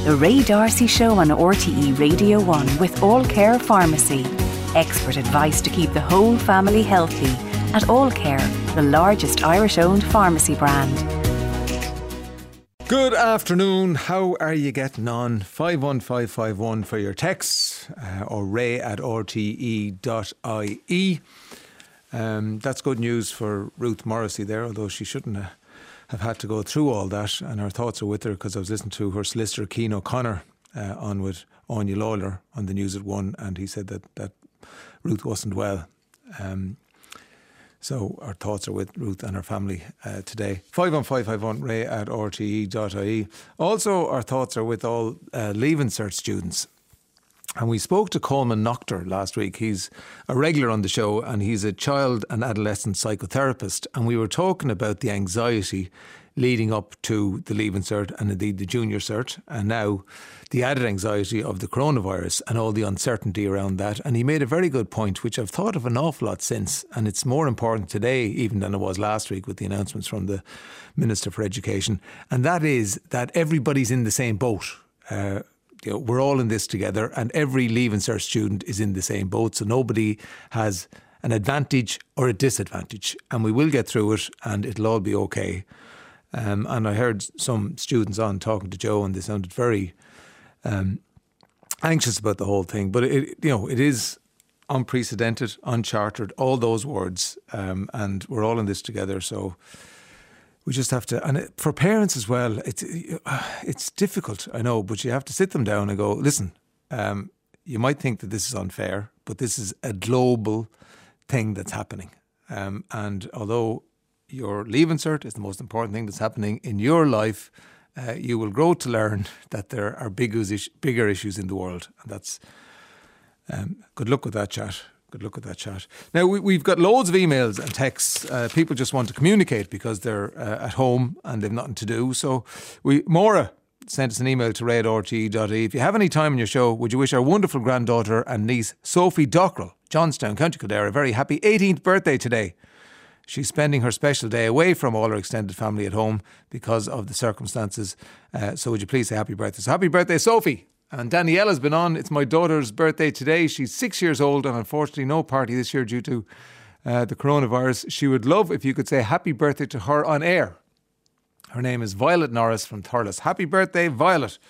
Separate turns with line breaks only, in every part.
The Ray D'Arcy Show on RTE Radio 1 with All Care Pharmacy. Expert advice to keep the whole family healthy at All Care, the largest Irish-owned pharmacy brand.
Good afternoon. How are you getting on? 51551 for your texts or ray@rte.ie. That's good news for Ruth Morrissey there, although she shouldn't have had to go through all that. And our thoughts are with her because I was listening to her solicitor, Cian O'Connor, on with Anya Lawler on the News at 1, and he said that Ruth wasn't well. So our thoughts are with Ruth and her family today. 51551 ray@rte.ie. Also, our thoughts are with all Leaving Cert students. And we spoke to Coleman Noctor last week. He's a regular on the show and he's a child and adolescent psychotherapist. And we were talking about the anxiety leading up to the Leaving Cert and indeed the Junior Cert, and now the added anxiety of the coronavirus and all the uncertainty around that. And he made a very good point, which I've thought of an awful lot since, and it's more important today even than it was last week with the announcements from the Minister for Education, and that is that everybody's in the same boat. We're all in this together, and every Leaving Cert student is in the same boat, so nobody has an advantage or a disadvantage, and we will get through it and it'll all be okay. And I heard some students on talking to Joe, and they sounded very anxious about the whole thing. But it is unprecedented, uncharted, all those words, and we're all in this together. So we just have to, and for parents as well, it's difficult, I know, but you have to sit them down and go, listen, you might think that this is unfair, but this is a global thing that's happening. And although your Leaving Cert is the most important thing that's happening in your life, you will grow to learn that there are bigger issues in the world. And that's good luck with that chat. Good luck with that chat. Now, we've got loads of emails and texts. People just want to communicate because they're at home and they've nothing to do. So Maura sent us an email to ray@rte.ie. If you have any time in your show, would you wish our wonderful granddaughter and niece, Sophie Dockrell, Johnstown, County Kildare, a very happy 18th birthday today. She's spending her special day away from all her extended family at home because of the circumstances. So would you please say happy birthday? So happy birthday, Sophie. And Daniela's been on. It's my daughter's birthday today. She's 6 years old and unfortunately no party this year due to the coronavirus. She would love if you could say happy birthday to her on air. Her name is Violet Norris from Thurles. Happy birthday, Violet.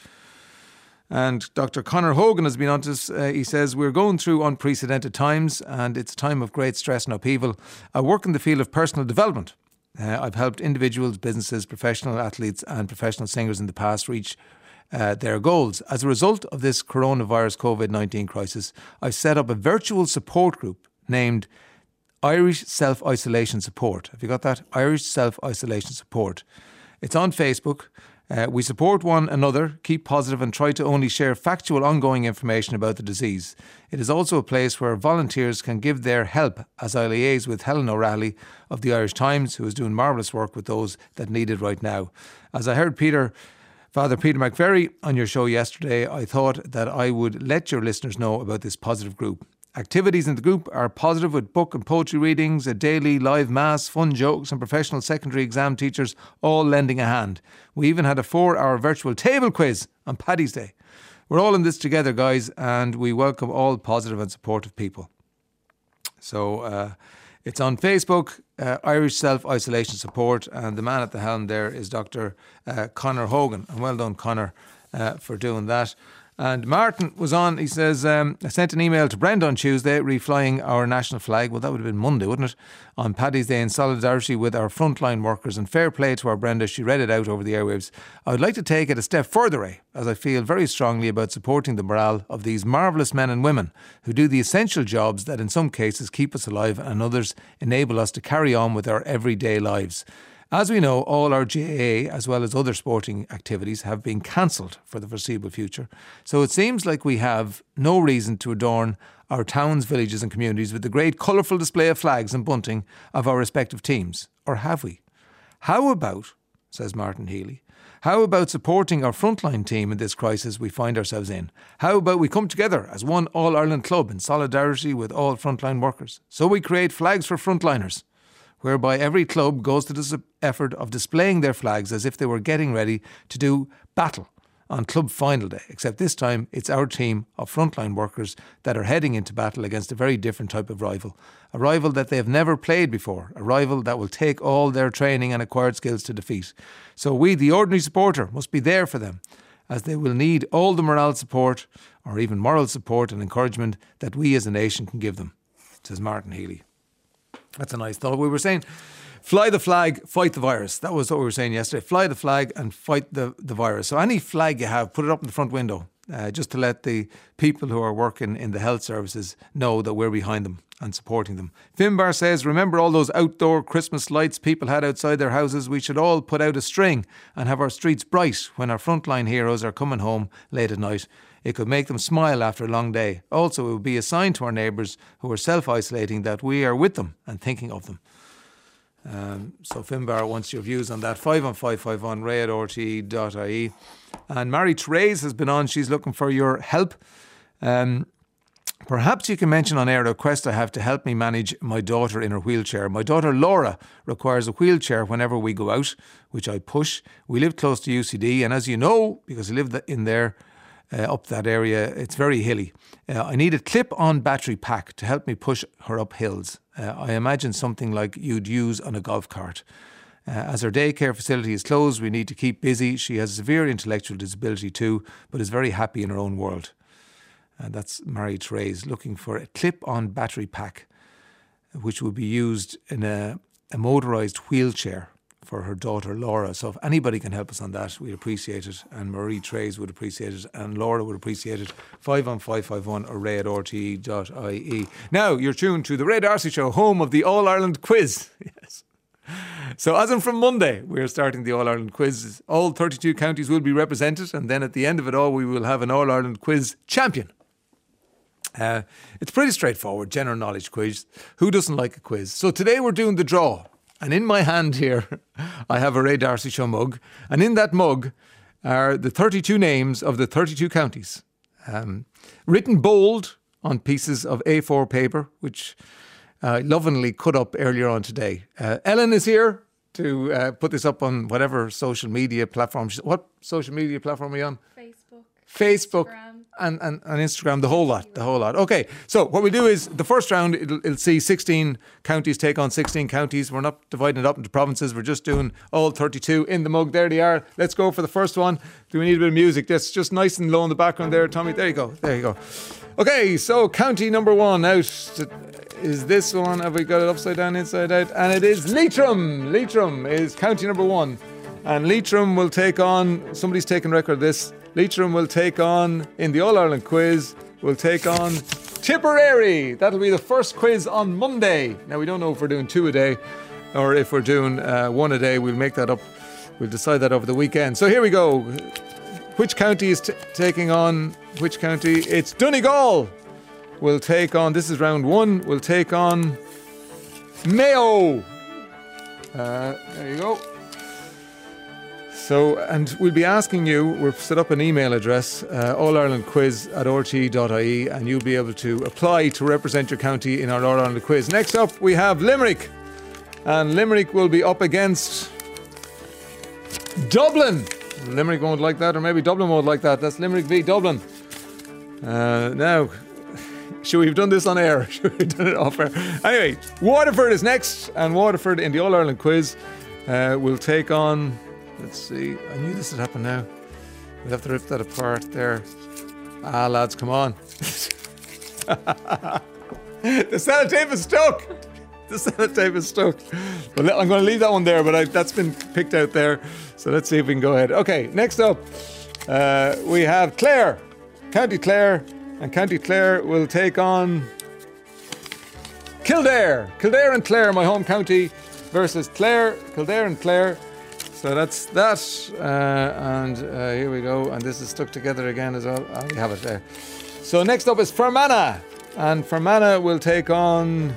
And Dr. Conor Hogan has been on to us. He says, we're going through unprecedented times and it's a time of great stress and upheaval. I work in the field of personal development. I've helped individuals, businesses, professional athletes and professional singers in the past reach their goals. As a result of this coronavirus COVID-19 crisis, I set up a virtual support group named Irish Self-Isolation Support. Have you got that? Irish Self-Isolation Support. It's on Facebook. We support one another, keep positive and try to only share factual ongoing information about the disease. It is also a place where volunteers can give their help, as I liaise with Helen O'Reilly of the Irish Times, who is doing marvellous work with those that need it right now. As I heard Father Peter McVerry on your show yesterday, I thought that I would let your listeners know about this positive group. Activities in the group are positive with book and poetry readings, a daily live mass, fun jokes and professional secondary exam teachers all lending a hand. We even had a 4-hour virtual table quiz on Paddy's Day. We're all in this together, guys, and we welcome all positive and supportive people. So it's on Facebook, Irish Self-Isolation Support, and the man at the helm there is Dr. Conor Hogan. And well done, Conor, for doing that. And Martin was on. He says, I sent an email to Brenda on Tuesday reflying our national flag. Well, that would have been Monday, wouldn't it? On Paddy's Day in solidarity with our frontline workers. And fair play to our Brenda. She read it out over the airwaves. I would like to take it a step further, Ray, as I feel very strongly about supporting the morale of these marvellous men and women who do the essential jobs that in some cases keep us alive and others enable us to carry on with our everyday lives. As we know, all our GAA, as well as other sporting activities, have been cancelled for the foreseeable future. So it seems like we have no reason to adorn our towns, villages and communities with the great colourful display of flags and bunting of our respective teams. Or have we? How about, says Martin Healy, how about supporting our frontline team in this crisis we find ourselves in? How about we come together as one All-Ireland club in solidarity with all frontline workers? So we create flags for frontliners, whereby every club goes to this effort of displaying their flags as if they were getting ready to do battle on club final day, except this time it's our team of frontline workers that are heading into battle against a very different type of rival. A rival that they have never played before, a rival that will take all their training and acquired skills to defeat. So we, the ordinary supporter, must be there for them, as they will need all the morale support, or even moral support and encouragement that we as a nation can give them, says Martin Healy. That's a nice thought. We were saying, fly the flag, fight the virus. That was what we were saying yesterday. Fly the flag and fight the virus. So any flag you have, put it up in the front window, just to let the people who are working in the health services know that we're behind them and supporting them. Finbar says, remember all those outdoor Christmas lights people had outside their houses? We should all put out a string and have our streets bright when our frontline heroes are coming home late at night. It could make them smile after a long day. Also, it would be a sign to our neighbours who are self-isolating that we are with them and thinking of them. So Finbar wants your views on that. 51551 ray@rte.ie. And Mary Therese has been on. She's looking for your help. Perhaps you can mention on air a request I have to help me manage my daughter in her wheelchair. My daughter Laura requires a wheelchair whenever we go out, which I push. We live close to UCD, and as you know, because I live in there, up that area, it's very hilly. I need a clip-on battery pack to help me push her up hills. I imagine something like you'd use on a golf cart. As her daycare facility is closed, we need to keep busy. She has severe intellectual disability too, but is very happy in her own world. And that's Mary Therese looking for a clip-on battery pack, which will be used in a motorised wheelchair for her daughter Laura. So if anybody can help us on that, we'd appreciate it. And Marie Therese would appreciate it. And Laura would appreciate it. 51551 or ray@rte.ie. Now you're tuned to the Ray D'Arcy Show, home of the All-Ireland Quiz. Yes. So as in from Monday, we're starting the All-Ireland Quiz. All 32 counties will be represented. And then at the end of it all, we will have an All-Ireland Quiz champion. It's pretty straightforward, general knowledge quiz. Who doesn't like a quiz? So today we're doing the draw. And in my hand here, I have a Ray D'Arcy Show mug. And in that mug are the 32 names of the 32 counties. Written bold on pieces of A4 paper, which I lovingly cut up earlier on today. Ellen is here to put this up on whatever social media platform. What social media platform are you on? Facebook. Instagram. And Instagram, the whole lot. Okay, so what we do is the first round, it'll see 16 counties take on 16 counties. We're not dividing it up into provinces. We're just doing all 32 in the mug. There they are. Let's go for the first one. Do we need a bit of music? That's just nice and low in the background there, Tommy. There you go. Okay, so county number one out is this one. Have we got it upside down, inside out? And it is Leitrim. Leitrim is county number one. And Leitrim will take on, somebody's taking record of this, Leitrim will take on, in the All-Ireland Quiz, will take on Tipperary. That'll be the first quiz on Monday. Now, we don't know if we're doing 2 a day or if we're doing 1 a day. We'll make that up. We'll decide that over the weekend. So here we go. Which county is taking on which county? It's Donegal will take on, this is round 1, will take on Mayo. There you go. So, and we'll be asking you, we've set up an email address, allirelandquiz@rte.ie, and you'll be able to apply to represent your county in our All-Ireland Quiz. Next up, we have Limerick. And Limerick will be up against Dublin. Limerick won't like that, or maybe Dublin won't like that. That's Limerick v Dublin. Now, should we have done this on air? Should we have done it off air? Anyway, Waterford is next, and Waterford in the All-Ireland Quiz will take on... Let's see. I knew this would happen now. We'll have to rip that apart there. Lads, come on. The sellotape is stuck. Well, I'm going to leave that one there, but that's been picked out there. So let's see if we can go ahead. Okay, next up, we have Clare. County Clare. And County Clare will take on Kildare. Kildare and Clare, my home county, versus Kildare and Clare. So that's that, and here we go, and this is stuck together again as well. We have it there. So next up is Fermanagh, and Fermanagh will take on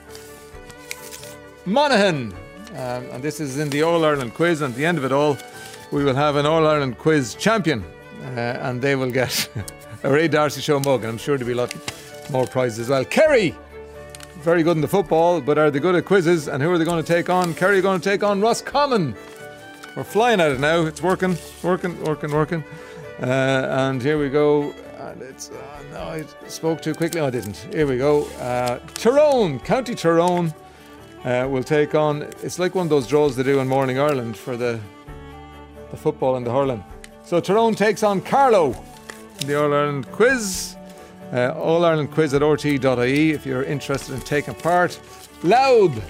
Monaghan, and this is in the All-Ireland Quiz, and at the end of it all, we will have an All-Ireland Quiz champion, and they will get a Ray D'Arcy Show mug, and I'm sure there'll be a lot more prizes as well. Kerry, very good in the football, but are they good at quizzes, and who are they going to take on? Kerry are going to take on Roscommon. We're flying at it now. It's working. And here we go. And it's no, I spoke too quickly. No, I didn't. Here we go. Tyrone, County Tyrone, will take on. It's like one of those draws they do in Morning Ireland for the football and the hurling. So Tyrone takes on Carlow in the All Ireland quiz. All Ireland quiz at rte.ie if you're interested in taking part. Louth,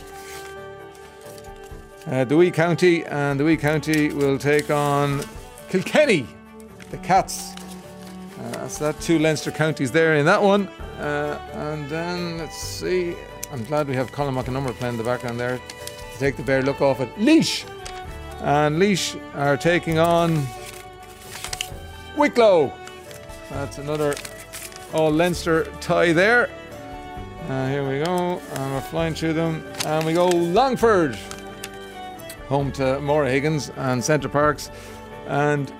the wee county, and the wee county will take on Kilkenny, the Cats. So that 2 Leinster counties there in that one. And then let's see. I'm glad we have Colin McAnumber playing in the background there to take the bare look off it. Laois, and Laois are taking on Wicklow. That's another all Leinster tie there. Here we go, and we're flying through them, and we go Longford, home to Maura Higgins and Centre Parks, and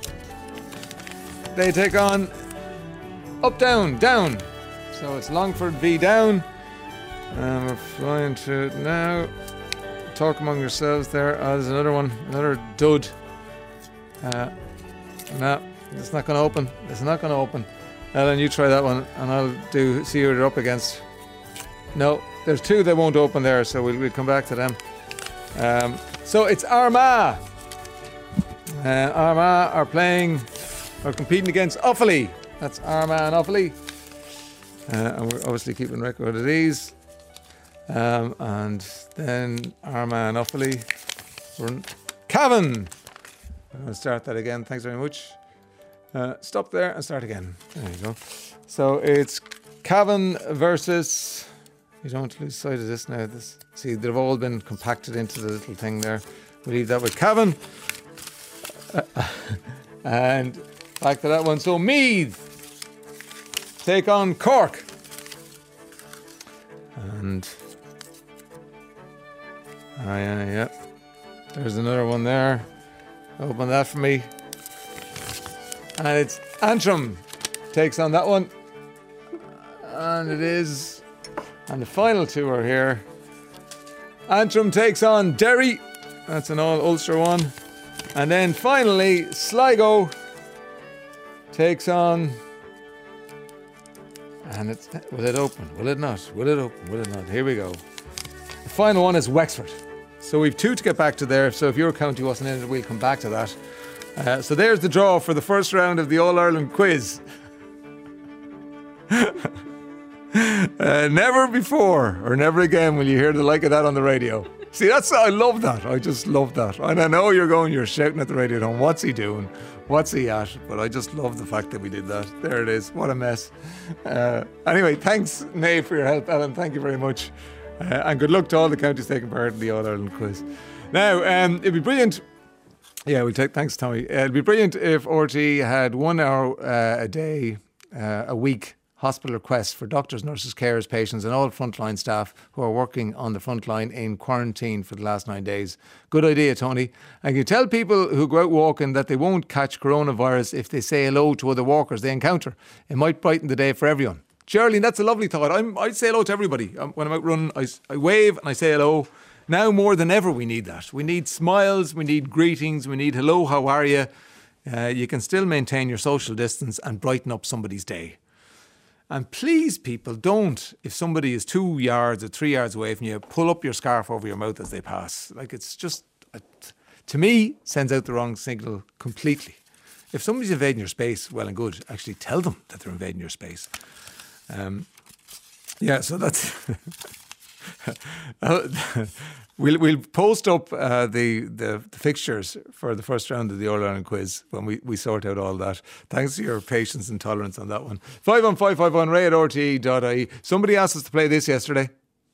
they take on Down. So it's Longford v Down, and we're flying through it now. Talk among yourselves there. There's another one, another dud. No, it's not going to open. It's not going to open. Ellen, you try that one, and I'll see who they're up against. No, there's 2 that won't open there, so we'll come back to them. So it's Armagh. Armagh are competing against Offaly. That's Armagh and Offaly. And we're obviously keeping record of these. And then Armagh and Offaly. Cavan. I'm going to start that again. Thanks very much. Stop there and start again. There you go. So it's Cavan versus... You don't lose sight of this now. See, they've all been compacted into the little thing there. We'll leave that with Cavan. And back to that one. So Meath take on Cork. And... yeah. There's another one there. Open that for me. And it's Antrim takes on that one. And it is... And the final 2 are here. Antrim takes on Derry. That's an all Ulster one. And then finally, Sligo takes on... And it's... Will it open? Will it not? Will it open? Will it not? Here we go. The final one is Wexford. So we've 2 to get back to there. So if your county wasn't in it, we'll come back to that. So there's the draw for the first round of the All-Ireland quiz. Never before or never again will you hear the like of that on the radio. See, I love that. I just love that. And I know you're shouting at the radio at home, what's he doing? What's he at? But I just love the fact that we did that. There it is. What a mess. Anyway, thanks, Naomh, for your help. Ellen, thank you very much. And good luck to all the counties taking part in the All-Ireland quiz. Now, it'd be brilliant. Yeah, thanks, Tommy. It'd be brilliant if RTE had 1 hour a day, a week, hospital requests for doctors, nurses, carers, patients and all frontline staff who are working on the front line in quarantine for the last 9 days. Good idea, Tony. And you tell people who go out walking that they won't catch coronavirus if they say hello to other walkers they encounter. It might brighten the day for everyone. Geraldine, that's a lovely thought. I say hello to everybody. When I'm out running, I wave and I say hello. Now more than ever we need that. We need smiles, we need greetings, we need hello, how are you? You can still maintain your social distance and brighten up somebody's day. And please, people, don't, if somebody is 2 yards or 3 yards away from you, pull up your scarf over your mouth as they pass. Like, it's just, to me, sends out the wrong signal completely. If somebody's invading your space, well and good. Actually tell them that they're invading your space. So that's... We'll post up the fixtures for the first round of the All-Ireland quiz when we sort out all that. Thanks to your patience and tolerance on that one. 51551 ray at rte.ie. Somebody asked us to play this yesterday.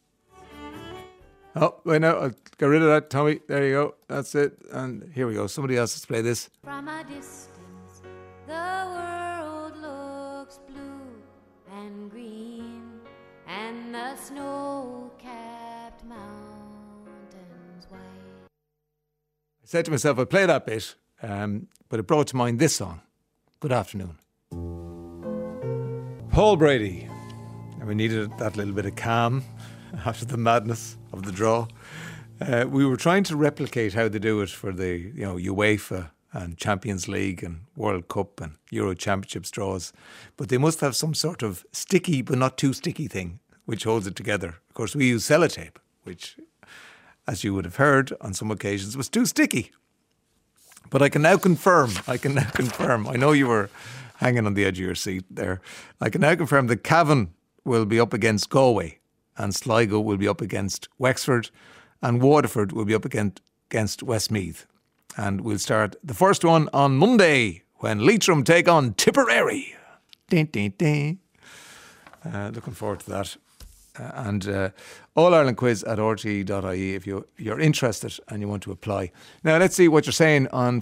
Oh, wait now, I'll get rid of that, Tommy. There you go. That's it. And here we go. Somebody asked us to play this.
From a distance, the world looks blue and green, and the snow-capped mountains white.
I said to myself, I'd play that bit, but it brought to mind this song. Good afternoon. Paul Brady. And we needed that little bit of calm after the madness of the draw. We were trying to replicate how they do it for the UEFA and Champions League and World Cup and Euro Championships draws. But they must have some sort of sticky but not too sticky thing which holds it together. Of course, we use sellotape, which, as you would have heard on some occasions, was too sticky. But I can now confirm, I know you were hanging on the edge of your seat there. I can now confirm that Cavan will be up against Galway and Sligo will be up against Wexford and Waterford will be up against Westmeath. And we'll start the first one on Monday when Leitrim take on Tipperary. Ding, ding, ding. Looking forward to that. And All Ireland Quiz at rte.ie if you're interested and you want to apply. Now let's see what you're saying on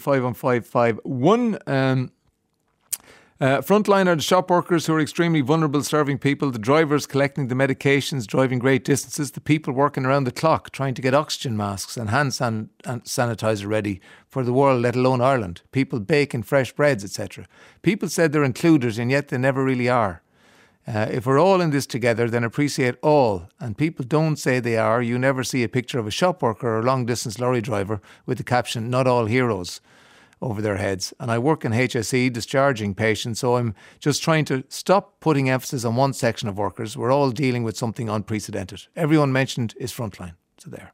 51551. Frontline are the shop workers who are extremely vulnerable, serving people, the drivers collecting the medications, driving great distances, the people working around the clock, trying to get oxygen masks and hand sanitizer ready for the world, let alone Ireland. People baking fresh breads, etc. People said they're included and yet they never really are. If we're all in this together, then appreciate all. And people don't say they are. You never see a picture of a shop worker or a long-distance lorry driver with the caption, "Not all heroes," over their heads. And I work in HSE discharging patients, so I'm just trying to stop putting emphasis on one section of workers. We're all dealing with something unprecedented. Everyone mentioned is frontline. So there.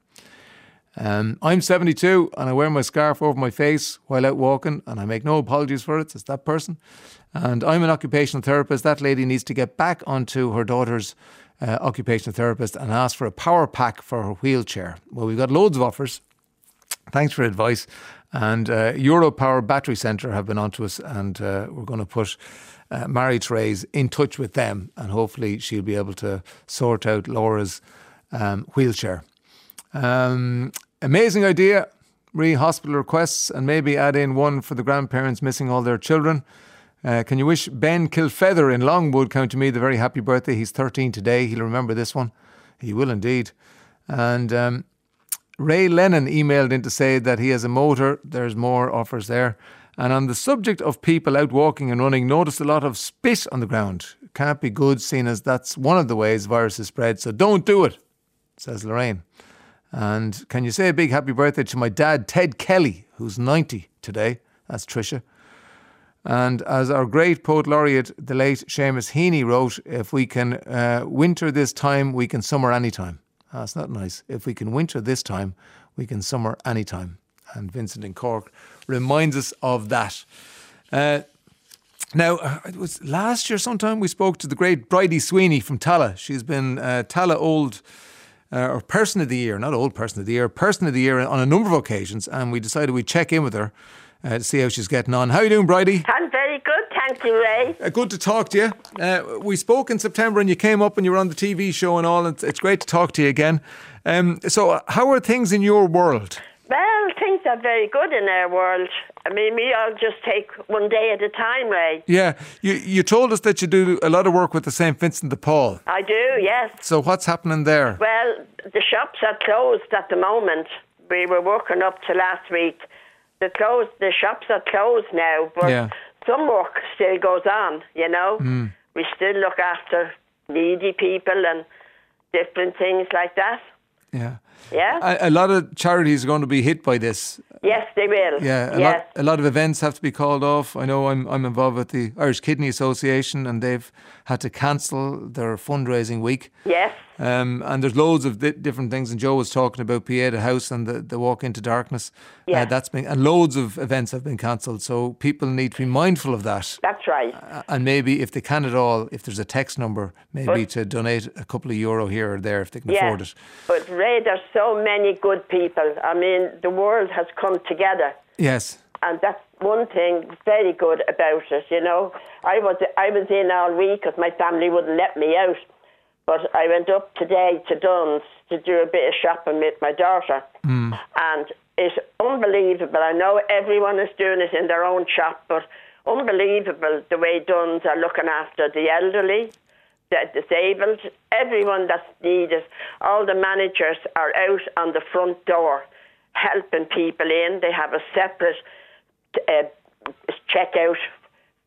I'm 72 and I wear my scarf over my face while out walking, and I make no apologies for it. It's that person. And I'm an occupational therapist. That lady needs to get back onto her daughter's occupational therapist and ask for a power pack for her wheelchair. Well, we've got loads of offers. Thanks for advice. And Europower Battery Centre have been onto us, and we're going to put Mary-Therese in touch with them, and hopefully she'll be able to sort out Laura's wheelchair. Amazing idea. Hospital requests, and maybe add in one for the grandparents missing all their children. Can you wish Ben Kilfeather in Longwood, County Meath, a very happy birthday? He's 13 today. He'll remember this one. He will indeed. And Ray Lennon emailed in to say that he has a motor. There's more offers there. And on the subject of people out walking and running, noticed a lot of spit on the ground. Can't be good, seeing as that's one of the ways viruses spread. So don't do it, says Lorraine. And can you say a big happy birthday to my dad, Ted Kelly, who's 90 today? That's Tricia. And as our great poet laureate, the late Seamus Heaney, wrote, if we can winter this time, we can summer anytime. That's not nice. If we can winter this time, we can summer anytime. And Vincent in Cork reminds us of that. Now, it was last year sometime we spoke to the great Bridie Sweeney from Tala. She's been Tala Old or Person of the Year, not Old Person of the Year, Person of the Year on a number of occasions, and we decided we'd check in with her to see how she's getting on. How are you doing, Bridie?
I'm very good, thank you, Ray.
Good to talk to you. We spoke in September and you came up and you were on the TV show and all, and it's great to talk to you again. So how are things in your world?
Well, things are very good in our world. I mean, we all just take one day at a time, Ray.
Yeah, you told us that you do a lot of work with the St. Vincent de Paul.
I do, yes.
So what's happening there?
Well, the shops are closed at the moment. We were working up to last week. The shops are closed now, but some work still goes on, you know. We still look after needy people and different things like that.
Yeah.
Yeah.
A lot of charities are going to be hit by this.
Yes, they will.
Yeah, a lot of events have to be called off. I know I'm involved with the Irish Kidney Association, and they've had to cancel their fundraising week.
Yes.
And there's loads of different things. And Joe was talking about Pieta House and the Walk into Darkness.
Yeah.
And loads of events have been cancelled. So people need to be mindful of that.
That's right.
And maybe if they can at all, if there's a text number, maybe to donate a couple of euro here or there if they can afford it.
But Ray, there's so many good people. I mean, the world has come together.
Yes.
And that's one thing very good about it, you know. I was in all week because my family wouldn't let me out. But I went up today to Dunn's to do a bit of shopping with my daughter. And it's unbelievable. I know everyone is doing it in their own shop, but unbelievable the way Dunn's are looking after the elderly, the disabled, everyone that's needed. All the managers are out on the front door helping people in. They have a separate checkout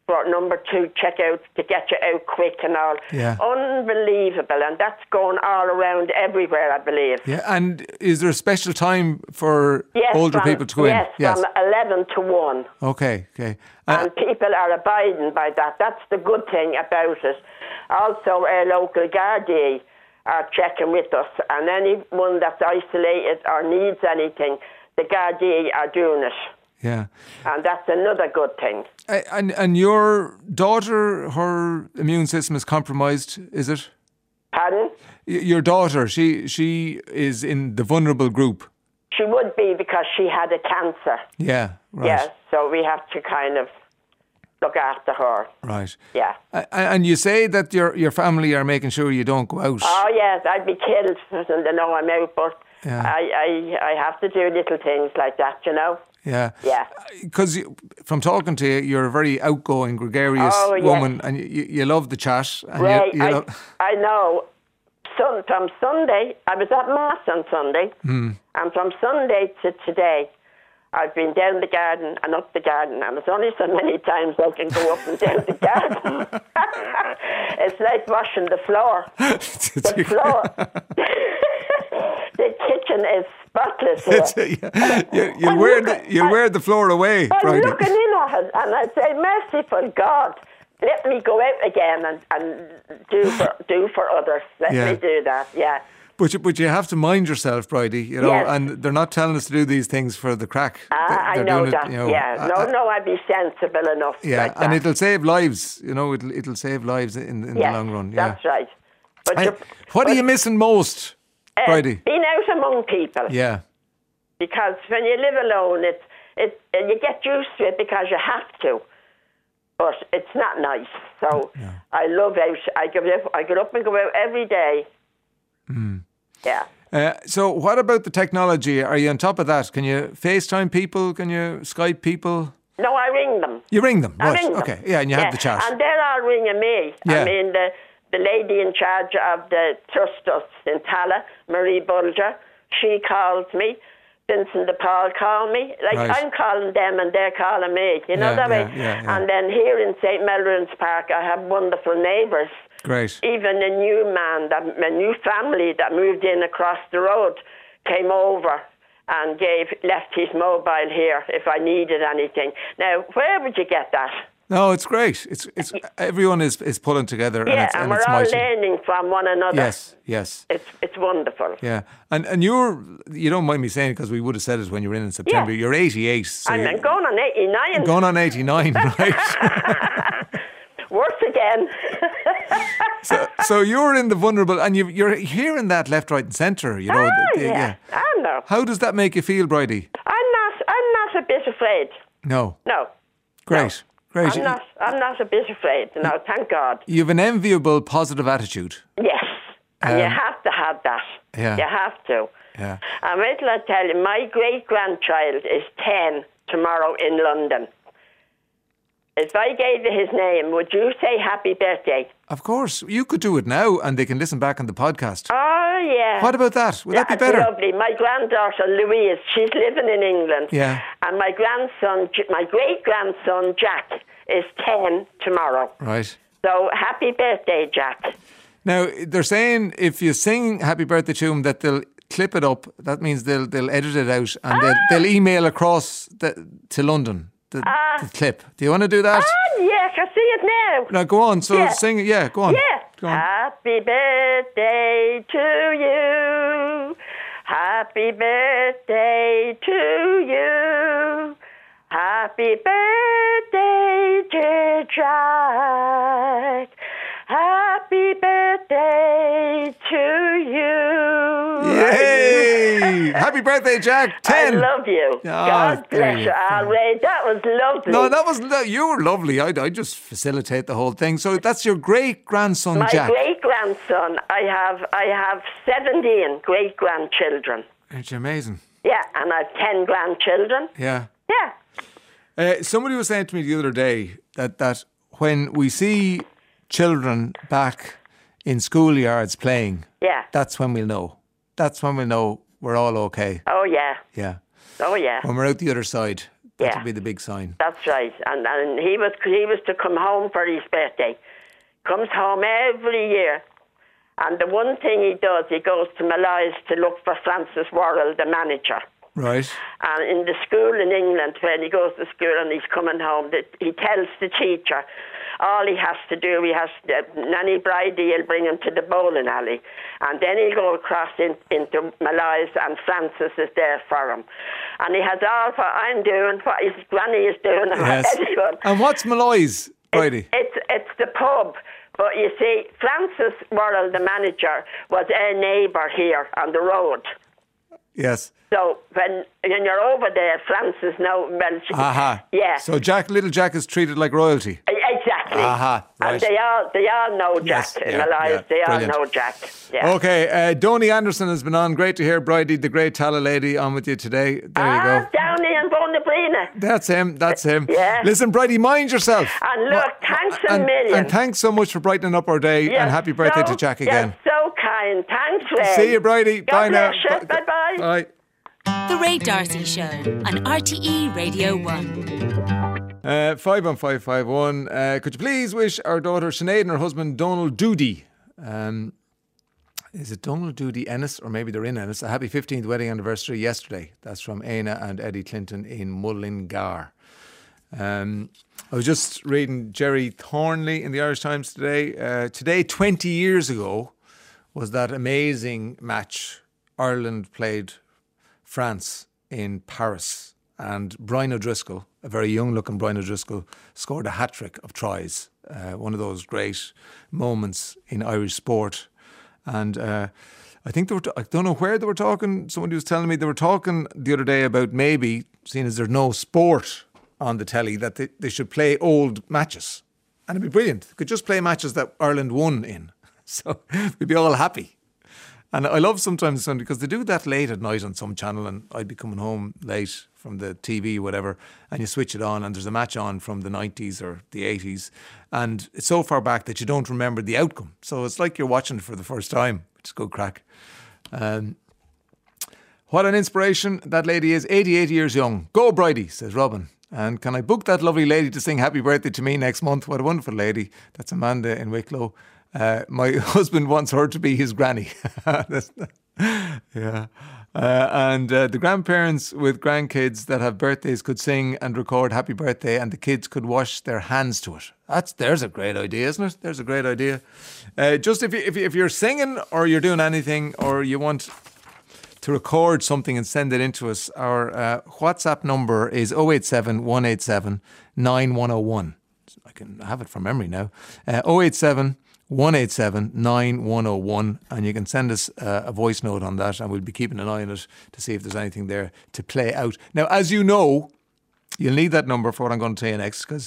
for number 2 checkout to get you out quick and all.
Yeah.
Unbelievable, and that's going all around everywhere, I believe.
Yeah, and is there a special time for older people to go in?
Yes, from 11 to 1.
Okay.
And people are abiding by that. That's the good thing about it. Also, our local Gardaí are checking with us, and anyone that's isolated or needs anything, the Gardaí are doing it.
Yeah.
And that's another good thing.
And your daughter, her immune system is compromised, is it?
Pardon?
Your daughter, she is in the vulnerable group.
She would be because she had a cancer.
Yeah, right.
Yes, so we have to kind of look after her.
Right.
Yeah.
And you say that your family are making sure you don't go out.
Oh, yes, I'd be killed and they know I'm out, but
Yeah.
I have to do little things like that, you know?
Yeah.
Yeah.
Because from talking to you, you're a very outgoing, gregarious woman, and you love the chat. And
Right,
you
I know. From Sunday, I was at Mass on Sunday, and from Sunday to today, I've been down the garden and up the garden, and there's only so many times I can go up and down the garden. It's like washing the floor. The floor. The kitchen is spotless here.
You'll wear the floor away,
I'm
Bridie.
looking in at it, and I say, merciful God, let me go out again and do for others. Let me do that, yeah.
But you have to mind yourself, Bridie, you know,
Yes.
and they're not telling us to do these things for the crack.
I
They're
know
doing
that,
it, you know,
No, I'd be sensible enough
yeah,
like that.
and it'll save lives, you know, it'll save lives in the long run. Yeah.
That's right. But
Hey, what are you missing most, Bridie?
being out among people.
Yeah.
Because when you live alone, you get used to it because you have to. But it's not nice. So I love out. I get up and go out every day. Yeah.
So what about the technology? Are you on top of that? Can you FaceTime people? Can you Skype people?
No, I ring them.
You ring them,
I
right?
ring them.
Okay, yeah, and you have the chat.
And they're all ringing me.
Yeah.
I mean, the lady in charge of the trust us in Tala, Marie Bulger, she calls me. Vincent de Paul call me. Like,
Right.
I'm calling them and they're calling me. You know that way?
Yeah.
And then here in St. Melrose Park, I have wonderful neighbours.
Great.
Even a new family that moved in across the road came over and left his mobile here if I needed anything. Now, where would you get that?
No, it's great. It's everyone is pulling together.
Yeah,
and
we're
it's
all
mighty.
learning from one another.
Yes.
It's wonderful.
Yeah, and you don't mind me saying, because we would have said it when you were in September.
Yeah.
You're 88. So
I'm
you're
going on 89.
going on 89, right?
Worse again.
so you're in the vulnerable, and you're hearing that left, right, and centre. You know.
Yeah. I know.
How does that make you feel, Bridie?
I'm not a bit afraid.
No.
No.
Great. Great.
I'm not a bit afraid. No, thank God.
You have an enviable, positive attitude.
Yes. And you have to have that.
Yeah.
You have to.
Yeah.
And wait till I tell you, my great-grandchild is 10 tomorrow in London. If I gave you his name, would you say happy birthday?
Of course. You could do it now, and they can listen back on the podcast.
Oh, yeah.
What about that? Would that be
That's
better?
lovely. My granddaughter, Louise, she's living in England.
Yeah.
And my great-grandson, Jack, is 10 tomorrow.
Right.
So happy birthday, Jack.
Now, they're saying if you sing happy birthday to them, that they'll clip it up. That means they'll edit it out, and they'll email across to London the clip. Do you want to do that?
Yeah, I can see it now.
Now, go on. So sing it. Yeah, go on.
Yeah.
Go on.
Happy birthday to you. Happy birthday to you. Happy birthday, dear Jack. Happy birthday to you.
Yay! Happy birthday, Jack. 10.
I love you. God bless you, Alray. That was lovely.
No, you were lovely. I just facilitate the whole thing. So that's your great grandson,
My
Jack.
great-grandson. I have 17 great-grandchildren.
It's amazing.
Yeah, and I have 10 grandchildren.
Yeah.
Yeah.
Somebody was saying to me the other day that when we see children back in schoolyards playing, that's when we'll know. That's when we'll know we're all okay.
Oh, yeah.
Yeah.
Oh, yeah.
When we're out the other side. That would be the big sign.
That's right. And he was to come home for his birthday. Comes home every year. And the one thing he does, he goes to Malise to look for Francis Worrell, the manager.
Right.
And in the school in England, when he goes to school and he's coming home, he tells the teacher all he has to do, Nanny Bridie will bring him to the bowling alley. And then he'll go across into Malise and Francis is there for him. And he has all what I'm doing, what his granny is doing, and what everyone.
And what's Malise, Bridie?
It's the pub. But you see, Francis Worrell, the manager, was a neighbour here on the road.
Yes.
So when you're over there, Francis now, yeah.
So little Jack is treated like royalty.
Exactly.
Right.
And they all know Jack in Malise. They all know Jack. Yeah.
Okay, Donny Anderson has been on. Great to hear Bridie, the great Tala lady, on with you today. There you go.
Downey and Bonabrina.
That's him.
Yeah.
Listen, Bridie, mind yourself.
And look, thanks a million.
And thanks so much for brightening up our day. And happy birthday to Jack again.
You're so kind. Thanks, Ray.
See you, Bridie. Bye now.
Bye-bye.
Bye.
The Ray D'Arcy Show on RTE Radio 1.
51551. Could you please wish our daughter Sinead and her husband Donald Doody, is it Donald Doody Ennis, or maybe they're in Ennis, a happy 15th wedding anniversary yesterday. That's from Aina and Eddie Clinton in Mullingar. I was just reading Jerry Thornley in the Irish Times today. Today, 20 years ago, was that amazing match Ireland played France in Paris, and Brian O'Driscoll, a very young-looking Brian O'Driscoll, scored a hat-trick of tries. One of those great moments in Irish sport. And I think I don't know where they were talking. Somebody was telling me they were talking the other day about maybe, seeing as there's no sport on the telly, that they should play old matches. And it'd be brilliant. They could just play matches that Ireland won in. So we'd be all happy. And I love sometimes, because they do that late at night on some channel, and I'd be coming home late from the TV or whatever, and you switch it on and there's a match on from the 90s or the 80s, and it's so far back that you don't remember the outcome. So it's like you're watching it for the first time, which is good crack. What an inspiration that lady is, 88 years young. Go Bridie, says Robin. And can I book that lovely lady to sing happy birthday to me next month? What a wonderful lady. That's Amanda in Wicklow. My husband wants her to be his granny. Yeah. And the grandparents with grandkids that have birthdays could sing and record happy birthday, and the kids could wash their hands to it. There's a great idea, isn't it? There's a great idea. Just if you're singing or you're doing anything, or you want to record something and send it in to us, our WhatsApp number is 087 187 9101. I can have it from memory now. 087 187 9101, and you can send us a voice note on that, and we'll be keeping an eye on it to see if there's anything there to play out. Now, as you know, you'll need that number for what I'm going to tell you next, because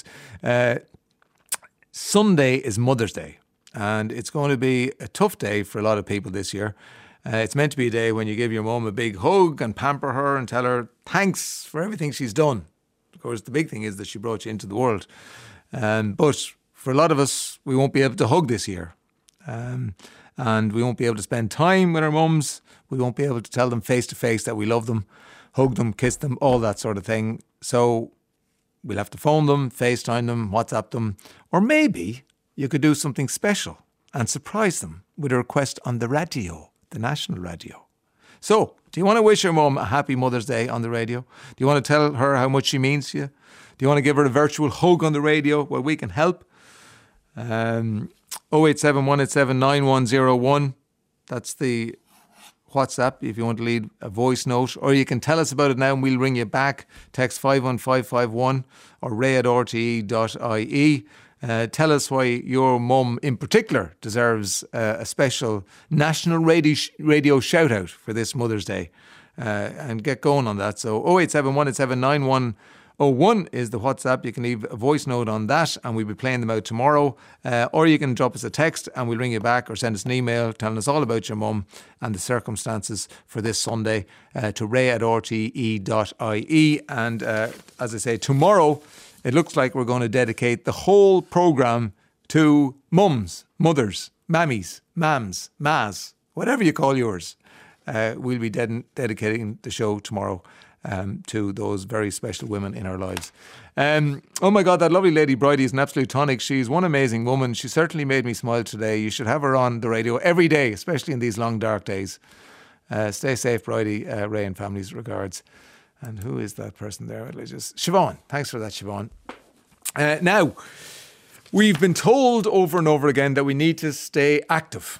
Sunday is Mother's Day, and it's going to be a tough day for a lot of people this year. It's meant to be a day when you give your mum a big hug and pamper her and tell her thanks for everything she's done. Of course, the big thing is that she brought you into the world. But for a lot of us, we won't be able to hug this year. And we won't be able to spend time with our mums. We won't be able to tell them face to face that we love them, hug them, kiss them, all that sort of thing. So we'll have to phone them, FaceTime them, WhatsApp them. Or maybe you could do something special and surprise them with a request on the radio, the national radio. So, do you want to wish your mum a happy Mother's Day on the radio? Do you want to tell her how much she means to you? Do you want to give her a virtual hug on the radio? Well, we can help. 087 187 9101. That's the WhatsApp if you want to leave a voice note, or you can tell us about it now and we'll ring you back. Text 51551 or ray@rte.ie. Tell us why your mum in particular deserves a special national radio shout out for this Mother's Day, and get going on that. So 087 187 9101 is the WhatsApp. You can leave a voice note on that and we'll be playing them out tomorrow, or you can drop us a text and we'll ring you back, or send us an email telling us all about your mum and the circumstances for this Sunday to ray@rte.ie. And as I say, tomorrow it looks like we're going to dedicate the whole programme to mums, mothers, mammies, mams, mas, whatever you call yours. We'll be dedicating the show tomorrow. to those very special women in our lives. Oh my God, that lovely lady Bridie is an absolute tonic. She's one amazing woman. She certainly made me smile today. You should have her on the radio every day, especially in these long, dark days. Stay safe, Bridie. Ray and family's regards. And who is that person there? Siobhan. Thanks for that, Siobhan. Now, we've been told over and over again that we need to stay active.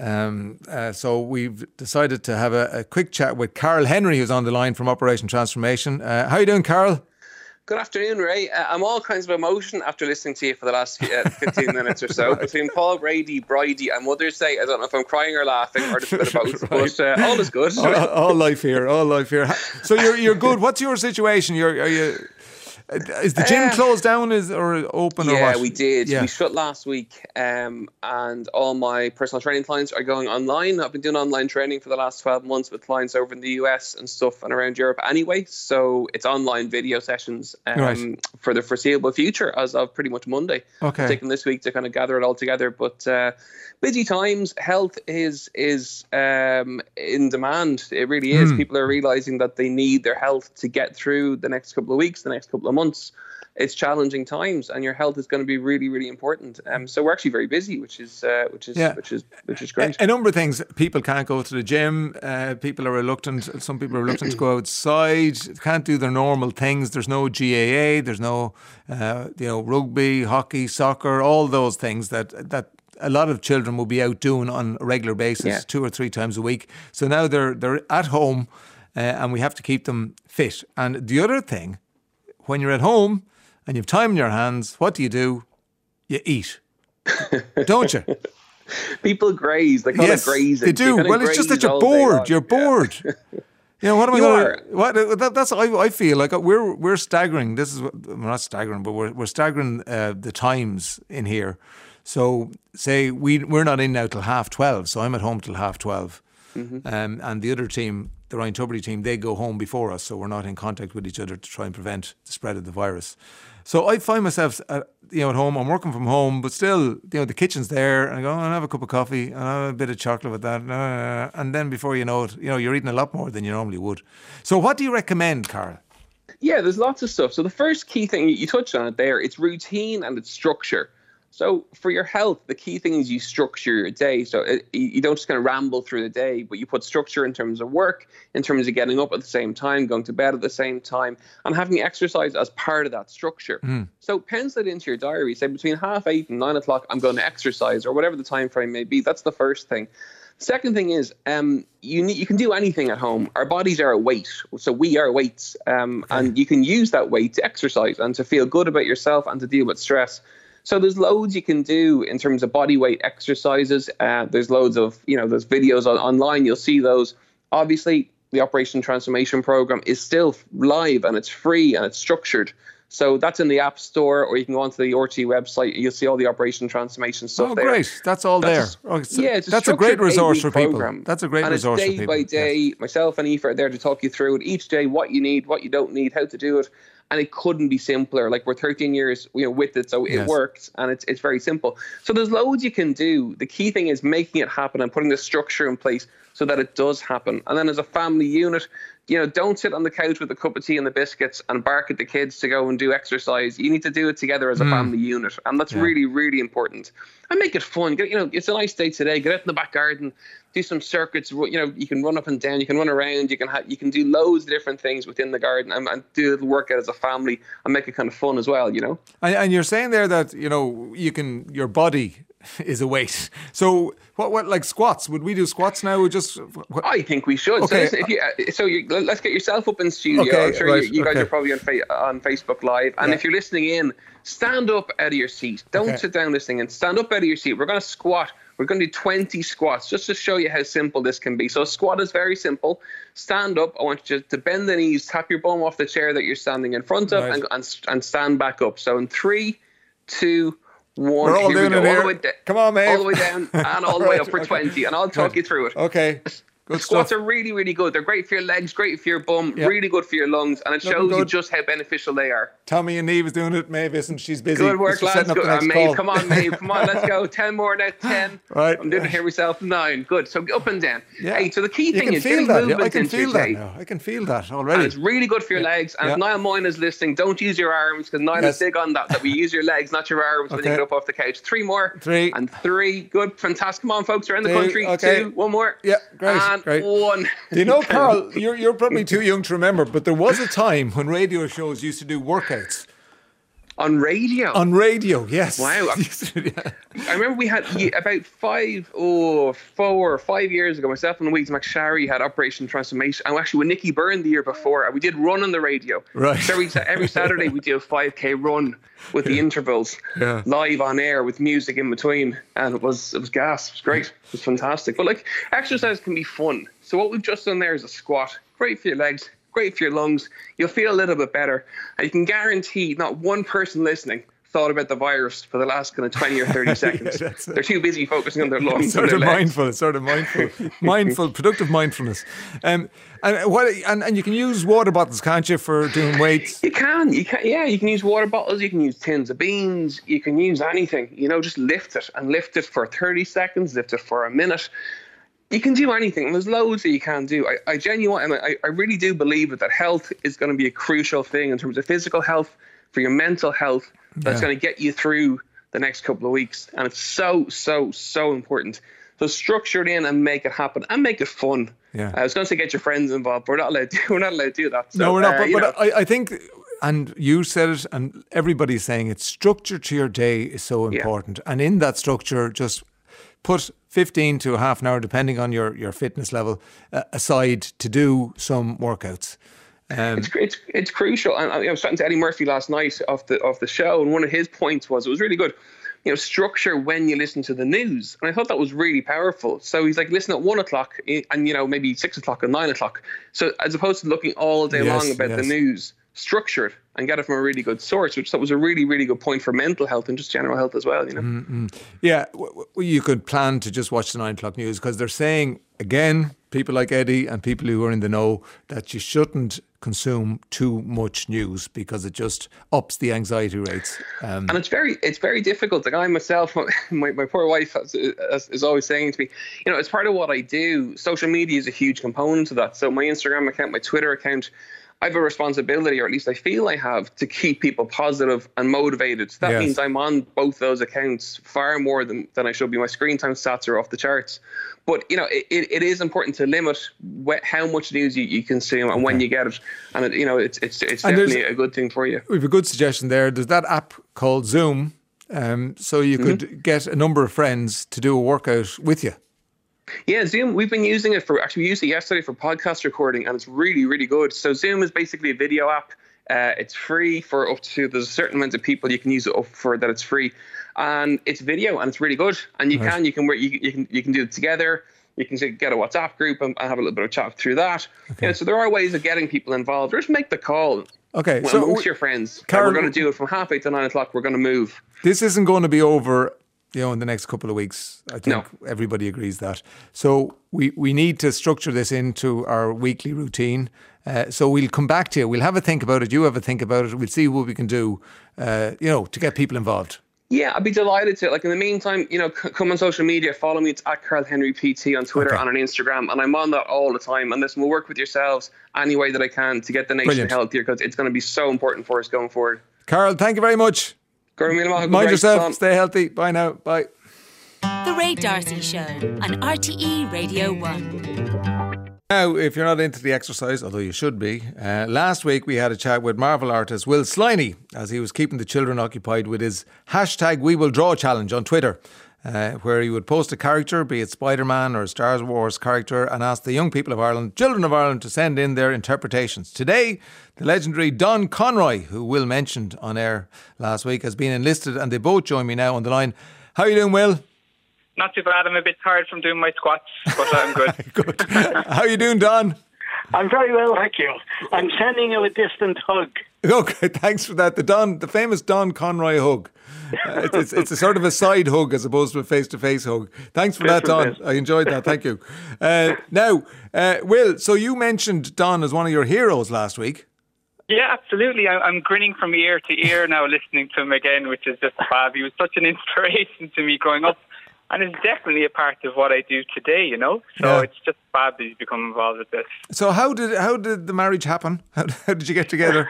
So we've decided to have a quick chat with Carl Henry, who's on the line from Operation Transformation. How are you doing, Carl?
Good afternoon, Ray. I'm all kinds of emotion after listening to you for the last 15 minutes or so. Between Paul Brady, Bridie and Mother's Day, I don't know if I'm crying or laughing or just a bit of both, right. But all is good.
All life here, all life here. So you're good. What's your situation? Is the gym closed down or open or what?
Yeah, we did. Yeah. We shut last week and all my personal training clients are going online. I've been doing online training for the last 12 months with clients over in the US and stuff and around Europe anyway. So it's online video sessions for the foreseeable future as of pretty much Monday.
Okay.
I'm taking this week to kind of gather it all together. But busy times, health is in demand. It really is. People are realizing that they need their health to get through the next couple of weeks, the next couple of months. It's challenging times, and your health is going to be really, really important. So we're actually very busy, which is great.
A number of things. People can't go to the gym. People are reluctant. Some people are reluctant to go outside. Can't do their normal things. There's no GAA. There's no rugby, hockey, soccer. All those things that a lot of children will be out doing on a regular basis, 2 or 3 times a week. So now they're at home, and we have to keep them fit. And the other thing, when you're at home and you've time in your hands, what do? You eat, don't you?
People graze. They call it grazing.
They do. Well, it's just that you're bored. You're bored. What am I going to? What? That's. I feel like we're staggering. This is we're not staggering, but we're staggering the times in here. So say we're not in now till 12:30. So I'm at home till 12:30. And the other team, the Ryan Tubridy team, they go home before us, so we're not in contact with each other to try and prevent the spread of the virus. So I find myself at home. I'm working from home, but still, the kitchen's there, and I go, I'll have a cup of coffee, and I'll have a bit of chocolate with that, and then before you know it, you're eating a lot more than you normally would. So what do you recommend, Carl?
Yeah, there's lots of stuff. So the first key thing, you touched on it there, it's routine and it's structure. So for your health, the key thing is you structure your day. So you don't just kind of ramble through the day, but you put structure in terms of work, in terms of getting up at the same time, going to bed at the same time, and having exercise as part of that structure. So pencil it into your diary. Say between 8:30 and 9 o'clock, I'm going to exercise, or whatever the time frame may be. That's the first thing. Second thing is you can do anything at home. Our bodies are a weight, so we are weights, and you can use that weight to exercise and to feel good about yourself and to deal with stress. So there's loads you can do in terms of body weight exercises. There's loads of, there's videos online. You'll see those. Obviously, the Operation Transformation Program is still live and it's free and it's structured. So that's in the App Store, or you can go onto the RT website. You'll see all the Operation Transformation stuff there. Oh,
great. That's all there. That's a great resource for people. That's a great resource for people.
And it's day by day. Myself and Aoife are there to talk you through it. Each day, what you need, what you don't need, how to do it. And it couldn't be simpler. Like, we're 13 years with it, so it works, and it's very simple. So there's loads you can do. The key thing is making it happen and putting the structure in place so that it does happen. And then as a family unit, don't sit on the couch with a cup of tea and the biscuits and bark at the kids to go and do exercise. You need to do it together as a family unit, and that's really, really important. And make it fun. It's a nice day today. Get out in the back garden, do some circuits. You can run up and down. You can run around. You can do loads of different things within the garden and do a little workout as a family and make it kind of fun as well.
And you're saying there that your body is a weight. So what like squats? Would we do squats now?
I think we should.
Okay.
So let's get yourself up in studio.
Okay,
I'm sure you guys are probably on Facebook Live. And if you're listening in, stand up out of your seat. Don't sit down listening in. Stand up out of your seat. We're going to squat. We're going to do 20 squats just to show you how simple this can be. So a squat is very simple. Stand up. I want you to bend the knees, tap your bum off the chair that you're standing in front of, and stand back up. So in 3, 2, 1.
We're all doing it here. Come on, mate.
All the way down and all the way up for 20. And I'll talk you through it.
Okay.
Squats
stuff.
are really, really good. They're great for your legs, great for your bum,
Yep.
really good for your lungs, and it
Looking
shows you
good.
just how beneficial they are.
Tommy and Neve is doing it. Maeve isn't. She's busy.
Good work,
She's
lads.
setting up
Good.
the next
Maeve,
call.
come on, Maeve. Come on, let's go. 10 more now, 10.
Right.
I'm doing it here myself. 9. Good. So up and down.
Yeah.
Hey, so the key
You
thing
can
is
feel
getting
that.
movement
I can
into
feel
your
that
day.
now. I can feel that
And
already.
it's really good for your legs. And
Yeah.
if Niall Moyne is listening, don't use your arms, because Niall
Yes.
is big on that we use your legs, not your arms, when you
Okay.
get up off the couch. 3 more.
3.
And 3. Good. Fantastic. Come on, folks, around the
2.
country.
Okay.
2. 1 more.
Yeah, great,
And
great.
1.
Do you know, Carl, you're probably too young to remember, but there was a time when radio shows used to do workouts.
On radio.
On radio, yes.
Wow.
Yeah.
I remember we had about 4 or 5 years ago, myself and Louise McSharry had Operation Transformation. And actually with Nicky Byrne the year before, we did run on the radio.
Right.
So every Saturday we do a 5K run with the intervals,
Yeah.
live on air with music in between. And it was gas. It was great. It was fantastic. But like, exercise can be fun. So what we've just done there is a squat. Great for your legs. Great for your lungs. You'll feel a little bit better. And you can guarantee not one person listening thought about the virus for the last kind of 20 or 30 seconds.
that's it.
They're too busy focusing on their lungs.
Sort
and
of
their legs.
mindful, productive mindfulness. And you can use water bottles, can't you, for doing weights?
You can, yeah, you can use water bottles, you can use tins of beans, you can use anything, just lift it for 30 seconds, lift it for a minute. You can do anything, and there's loads that you can do. I genuinely, and I really do believe that health is going to be a crucial thing in terms of physical health, for your mental health, that's
Yeah.
going to get you through the next couple of weeks. And it's so, so, so important. So structure it in and make it happen and make it fun.
Yeah.
I was going to say get your friends involved, but we're not allowed to do that. So,
No, we're not.
you
But I think, and you said it, and everybody's saying it, structure to your day is so important. And in that structure, just put 15 to a half an hour, depending on your fitness level, aside to do some workouts.
It's crucial. And I was chatting to Eddie Murphy last night off the show, and one of his points was, it was really good, structure when you listen to the news. And I thought that was really powerful. So he's like, listen at 1 o'clock and maybe 6 o'clock and 9 o'clock. So as opposed to looking all day long about the news, structure it and get it from a really good source, which that was a really, really good point for mental health and just general health as well.
Yeah, you could plan to just watch the 9 o'clock news, because they're saying, again, people like Eddie and people who are in the know, that you shouldn't consume too much news because it just ups the anxiety rates.
And it's very difficult. Like I myself, my poor wife is always saying to me, as part of what I do, social media is a huge component of that. So my Instagram account, my Twitter account, I have a responsibility, or at least I feel I have, to keep people positive and motivated. So that means I'm on both those accounts far more than I should be. My screen time stats are off the charts. But, it is important to limit how much news you consume and when you get it. And, it's definitely a good thing for you.
We have a good suggestion there. There's that app called Zoom. So you could get a number of friends to do a workout with you.
Yeah, Zoom, we used it yesterday for podcast recording, and it's really, really good. So Zoom is basically a video app. It's free for up to, there's a certain amount of people you can use it up for that it's free. And it's video and it's really good. And you can do it together. You can get a WhatsApp group and have a little bit of chat through that. Okay. So there are ways of getting people involved. Or just make the call.
Okay.
So amongst your friends.
Carol,
we're going to do it from 8:30 to 9 o'clock. We're going to move.
This isn't going to be over, in the next couple of weeks. I think everybody agrees that. So we need to structure this into our weekly routine. So we'll come back to you. We'll have a think about it. You have a think about it. We'll see what we can do, to get people involved.
Yeah, I'd be delighted to. Like in the meantime, come on social media, follow me. It's at Carl Henry PT on Twitter and on Instagram, and I'm on that all the time. And listen, we'll work with yourselves any way that I can to get the nation healthier, because it's going to be so important for us going forward.
Carl, thank you very much. Mind yourself. Stay healthy. Bye now. Bye.
The Ray D'Arcy Show on RTE Radio 1.
Now, if you're not into the exercise, although you should be, last week we had a chat with Marvel artist Will Sliney as he was keeping the children occupied with his #WeWillDraw challenge on Twitter, where he would post a character, be it Spider-Man or a Star Wars character, and ask the young people of Ireland, children of Ireland, to send in their interpretations. Today, the legendary Don Conroy, who Will mentioned on air last week, has been enlisted, and they both join me now on the line. How are you doing, Will?
Not too bad. I'm a bit tired from doing my squats, but I'm good.
Good. How are you doing, Don?
I'm very well, thank you. I'm sending you a distant hug.
Okay, thanks for that. The famous Don Conroy hug. It's a sort of a side hug as opposed to a face-to-face hug. Thanks for that, Don. I enjoyed that. Thank you. Now, Will, so you mentioned Don as one of your heroes last week.
Yeah, absolutely. I'm grinning from ear to ear now listening to him again, which is just fab. He was such an inspiration to me growing up, and it's definitely a part of what I do today, you know. So It's just fab that he's become involved with this.
So how did the marriage happen? How did you get together?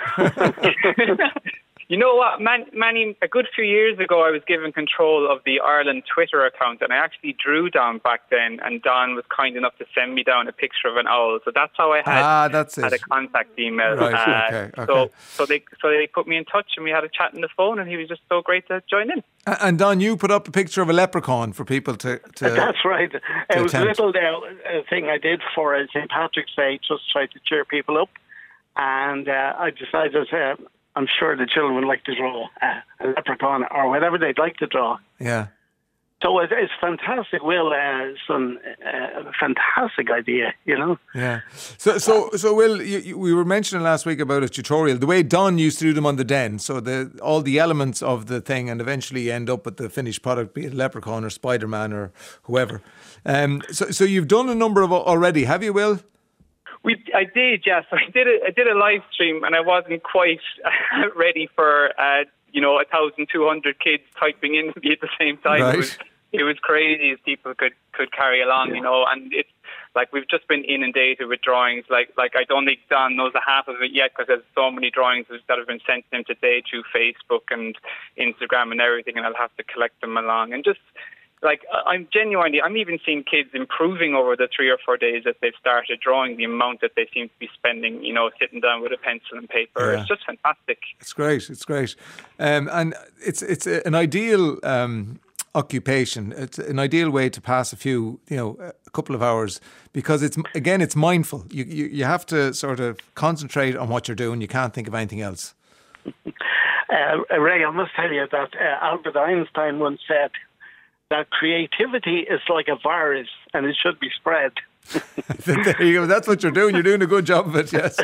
You know what, Manny, a good few years ago I was given control of the Ireland Twitter account, and I actually drew Don back then, and Don was kind enough to send me down a picture of an owl. So that's how I had a contact email.
Right, okay.
So they put me in touch, and we had a chat on the phone, and he was just so great to join in.
And Don, you put up a picture of a leprechaun for people to
That's right. It was a little thing I did for St. Patrick's Day, just try to cheer people up. And I decided I'm sure the children would like to draw a leprechaun or whatever they'd like to draw.
Yeah.
So it's fantastic, Will. Some fantastic idea, you know.
Yeah. So Will, we were mentioning last week about a tutorial. The way Don used to do them on the Den, so all the elements of the thing, and eventually end up with the finished product, be it Leprechaun or Spider-Man or whoever. So you've done a number of already, have you, Will?
I did, yes. I did a live stream, and I wasn't quite ready for 1,200 kids typing in at the same time.
Right.
It was crazy as people could carry along, you know. And it's like we've just been inundated with drawings. Like I don't think Don knows the half of it yet because there's so many drawings that have been sent to him today through Facebook and Instagram and everything, and I'll have to collect them along and just. Like, I'm even seeing kids improving over the 3 or 4 days that they've started drawing, the amount that they seem to be spending, you know, sitting down with a pencil and paper. Yeah. It's just fantastic.
It's great. And it's an ideal occupation. It's an ideal way to pass a couple of hours because it's mindful. You have to sort of concentrate on what you're doing. You can't think of anything else.
Ray, I must tell you that Albert Einstein once said, that creativity is like a virus and it should be spread.
There you go. That's what you're doing. You're doing a good job of it, yes.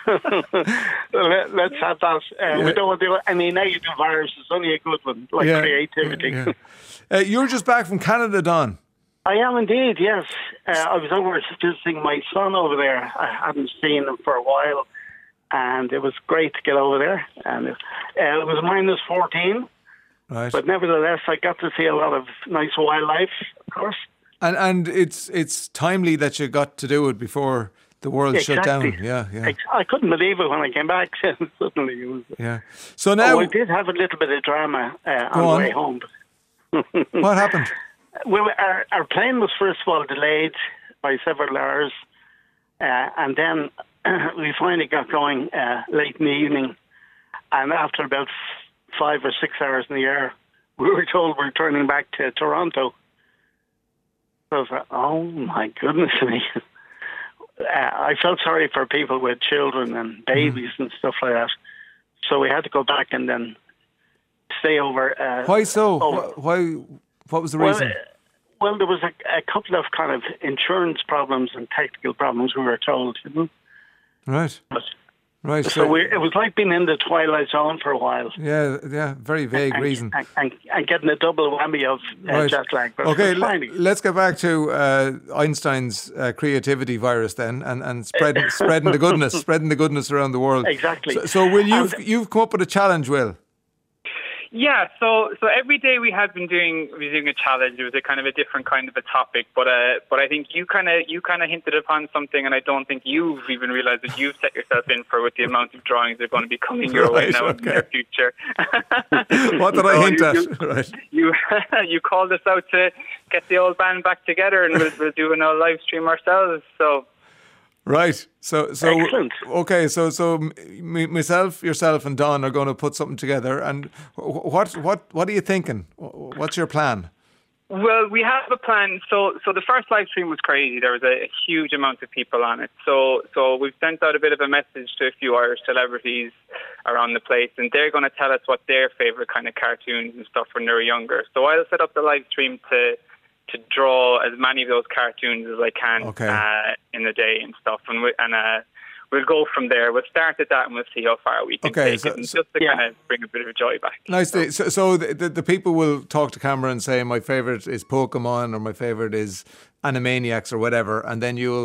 Let's have that. We don't want to do any negative viruses, only a good one, like creativity.
Yeah. You're just back from Canada, Don.
I am indeed, yes. I was over visiting my son over there. I hadn't seen him for a while, and it was great to get over there. And it was minus 14.
Right.
But nevertheless, I got to see a lot of nice wildlife, of course.
And it's timely that you got to do it before the world shut down. Yeah.
I couldn't believe it when I came back. Suddenly it was.
Yeah. So now
I did have a little bit of drama on the way home.
What happened?
Well, our plane was first of all delayed by several hours, and then we finally got going late in the evening, and after about 5 or 6 hours in the air, we were told we're turning back to Toronto. So I was like, oh my goodness me. I felt sorry for people with children and babies and stuff like that. So we had to go back and then stay over.
Why so? Why? What was the reason?
Well, there was a couple of kind of insurance problems and technical problems, we were told. You know?
Right. Right.
So it was like being in the twilight zone for a while.
Yeah, very vague reason.
And getting a double whammy of jet lag. But
okay, let's get back to Einstein's creativity virus then, and spreading the goodness around the world.
Exactly.
So Will, you've come up with a challenge, Will?
Yeah, so every day we had been doing a challenge. It was a kind of a different kind of a topic, but I think you kind of hinted upon something, and I don't think you've even realised that you've set yourself in for with the amount of drawings that are going to be coming your way now in the near future.
What did I hint at? Right.
You called us out to get the old band back together, and we'll do a live stream ourselves. So.
Right. So
excellent.
Okay. So myself, yourself, and Don are going to put something together. And what are you thinking? What's your plan?
Well, we have a plan. So the first live stream was crazy. There was a huge amount of people on it. So we've sent out a bit of a message to a few Irish celebrities around the place, and they're going to tell us what their favourite kind of cartoons and stuff when they were younger. So I'll set up the live stream to draw as many of those cartoons as I can in the day and stuff. And we'll go from there. We'll start at that and we'll see how far we can take it, and just to kind of bring a bit of joy back.
Nice. So the people will talk to camera and say, my favourite is Pokemon, or my favourite is Animaniacs, or whatever, and then you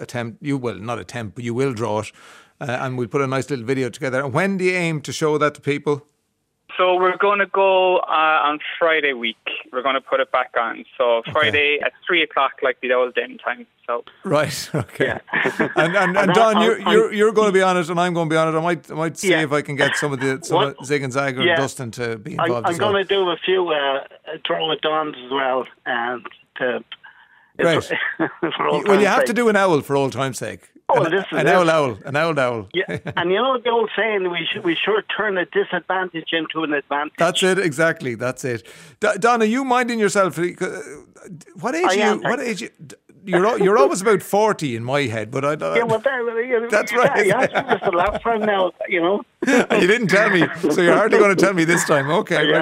will draw it, and we'll put a nice little video together. And when do you aim to show that to people?
So we're going to go on Friday week. We're going to put it back on. So Friday at 3:00, like the old den time. So
right, okay. And Don, you're going to be on it, and I'm going to be on it. I might see if I can get some of Zig and Zag or Dustin to be involved.
I'm going to do a few draw with Dons as well, and
great. Well, you have to do an owl for old time's sake.
Oh,
an owl.
Yeah, and you know the old saying, we sure turn a disadvantage into an advantage.
That's it, exactly. That's it. Don, are you minding yourself? What age? You're always about 40 in my head, but that's right.
Yeah, that's the last time now. You know.
You didn't tell me, so you're hardly going to tell me this time. Okay,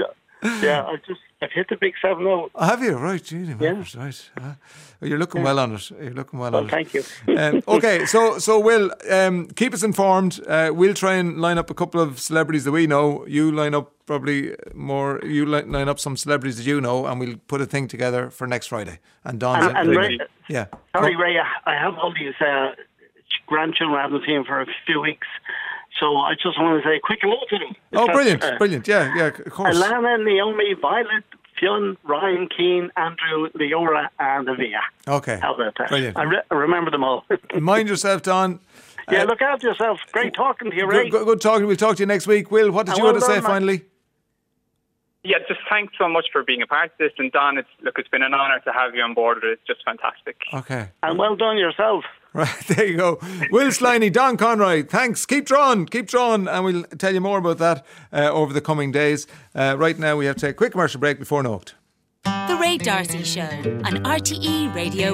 I've hit the big 7-0.
Have you? Right, gee, right. You're looking well on it.
Thank you.
Okay, so Will, keep us informed. We'll try and line up a couple of celebrities that we know. You line up probably more. You line up some celebrities that you know, and we'll put a thing together for next Friday. And Don's
Ray,
Sorry,
Ray, I have all these grandchildren I haven't seen for a few weeks. So I just want to say a quick hello to them.
Oh, brilliant. Yeah, of course.
Alana, Naomi, Violet, Fionn, Ryan, Keane, Andrew, Leora, and Avia.
Okay.
How about that?
Brilliant.
I remember them all.
Mind yourself, Don.
Yeah, look after yourself. Great talking to you, Ray.
Good talking. We'll talk to you next week. Will, what did you want to say finally?
Yeah, just thanks so much for being a part of this. And Don, it's been an honour to have you on board. It's just fantastic.
Okay.
And well done yourself.
Right, there you go. Will Sliney, Don Conroy, thanks. Keep drawing, and we'll tell you more about that over the coming days. Right now, we have to take a quick commercial break before Nocht.
The Ray D'Arcy Show on RTE Radio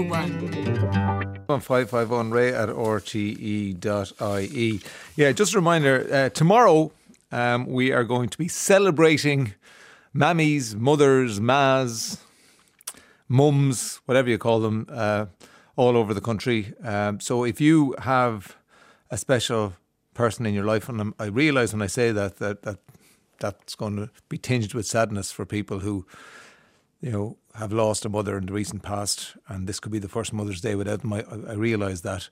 1.
551 ray at rte.ie. Yeah, just a reminder, tomorrow we are going to be celebrating mammies, mothers, mas, mums, whatever you call them, all over the country. So if you have a special person in your life, and I realise when I say that's going to be tinged with sadness for people who, have lost a mother in the recent past, and this could be the first Mother's Day without them. I realise that.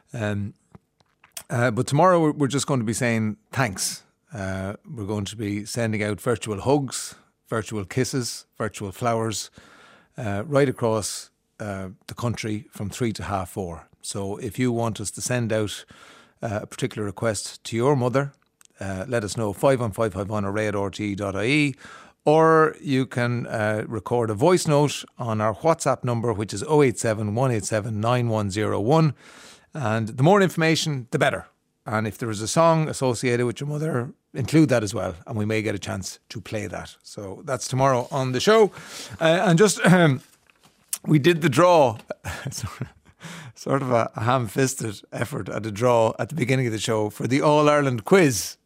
But tomorrow we're just going to be saying thanks. We're going to be sending out virtual hugs, virtual kisses, virtual flowers, right across the country from 3 to 4:30. So if you want us to send out a particular request to your mother, let us know, 51551 or ray@rte.ie, or you can record a voice note on our WhatsApp number, which is 087 187 9101. And the more information, the better. And if there is a song associated with your mother, include that as well, and we may get a chance to play that. So that's tomorrow on the show. And just, we did the draw, sort of a ham-fisted effort at a draw at the beginning of the show for the All-Ireland quiz.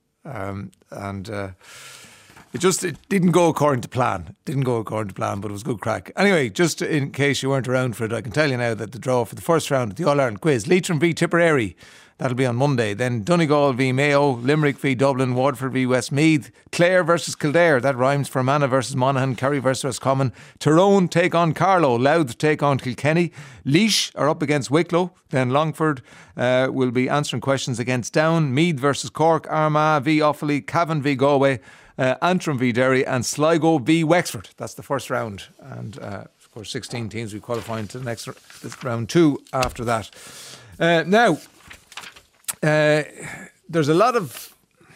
It didn't go according to plan. But it was good crack. Anyway, just in case you weren't around for it, I can tell you now that the draw for the first round of the All-Ireland quiz, Leitrim v Tipperary, that'll be on Monday. Then Donegal v Mayo, Limerick v Dublin, Waterford v Westmeath, Clare versus Kildare, that rhymes, Fermanagh versus Monaghan, Kerry versus Roscommon, Tyrone take on Carlow, Louth take on Kilkenny, Laois are up against Wicklow, then Longford will be answering questions against Down, Meath versus Cork, Armagh v Offaly, Cavan v Galway, Antrim v Derry, and Sligo v Wexford. That's the first round. And of course 16 teams will qualify into the next round 2 after that. Now, there's a lot of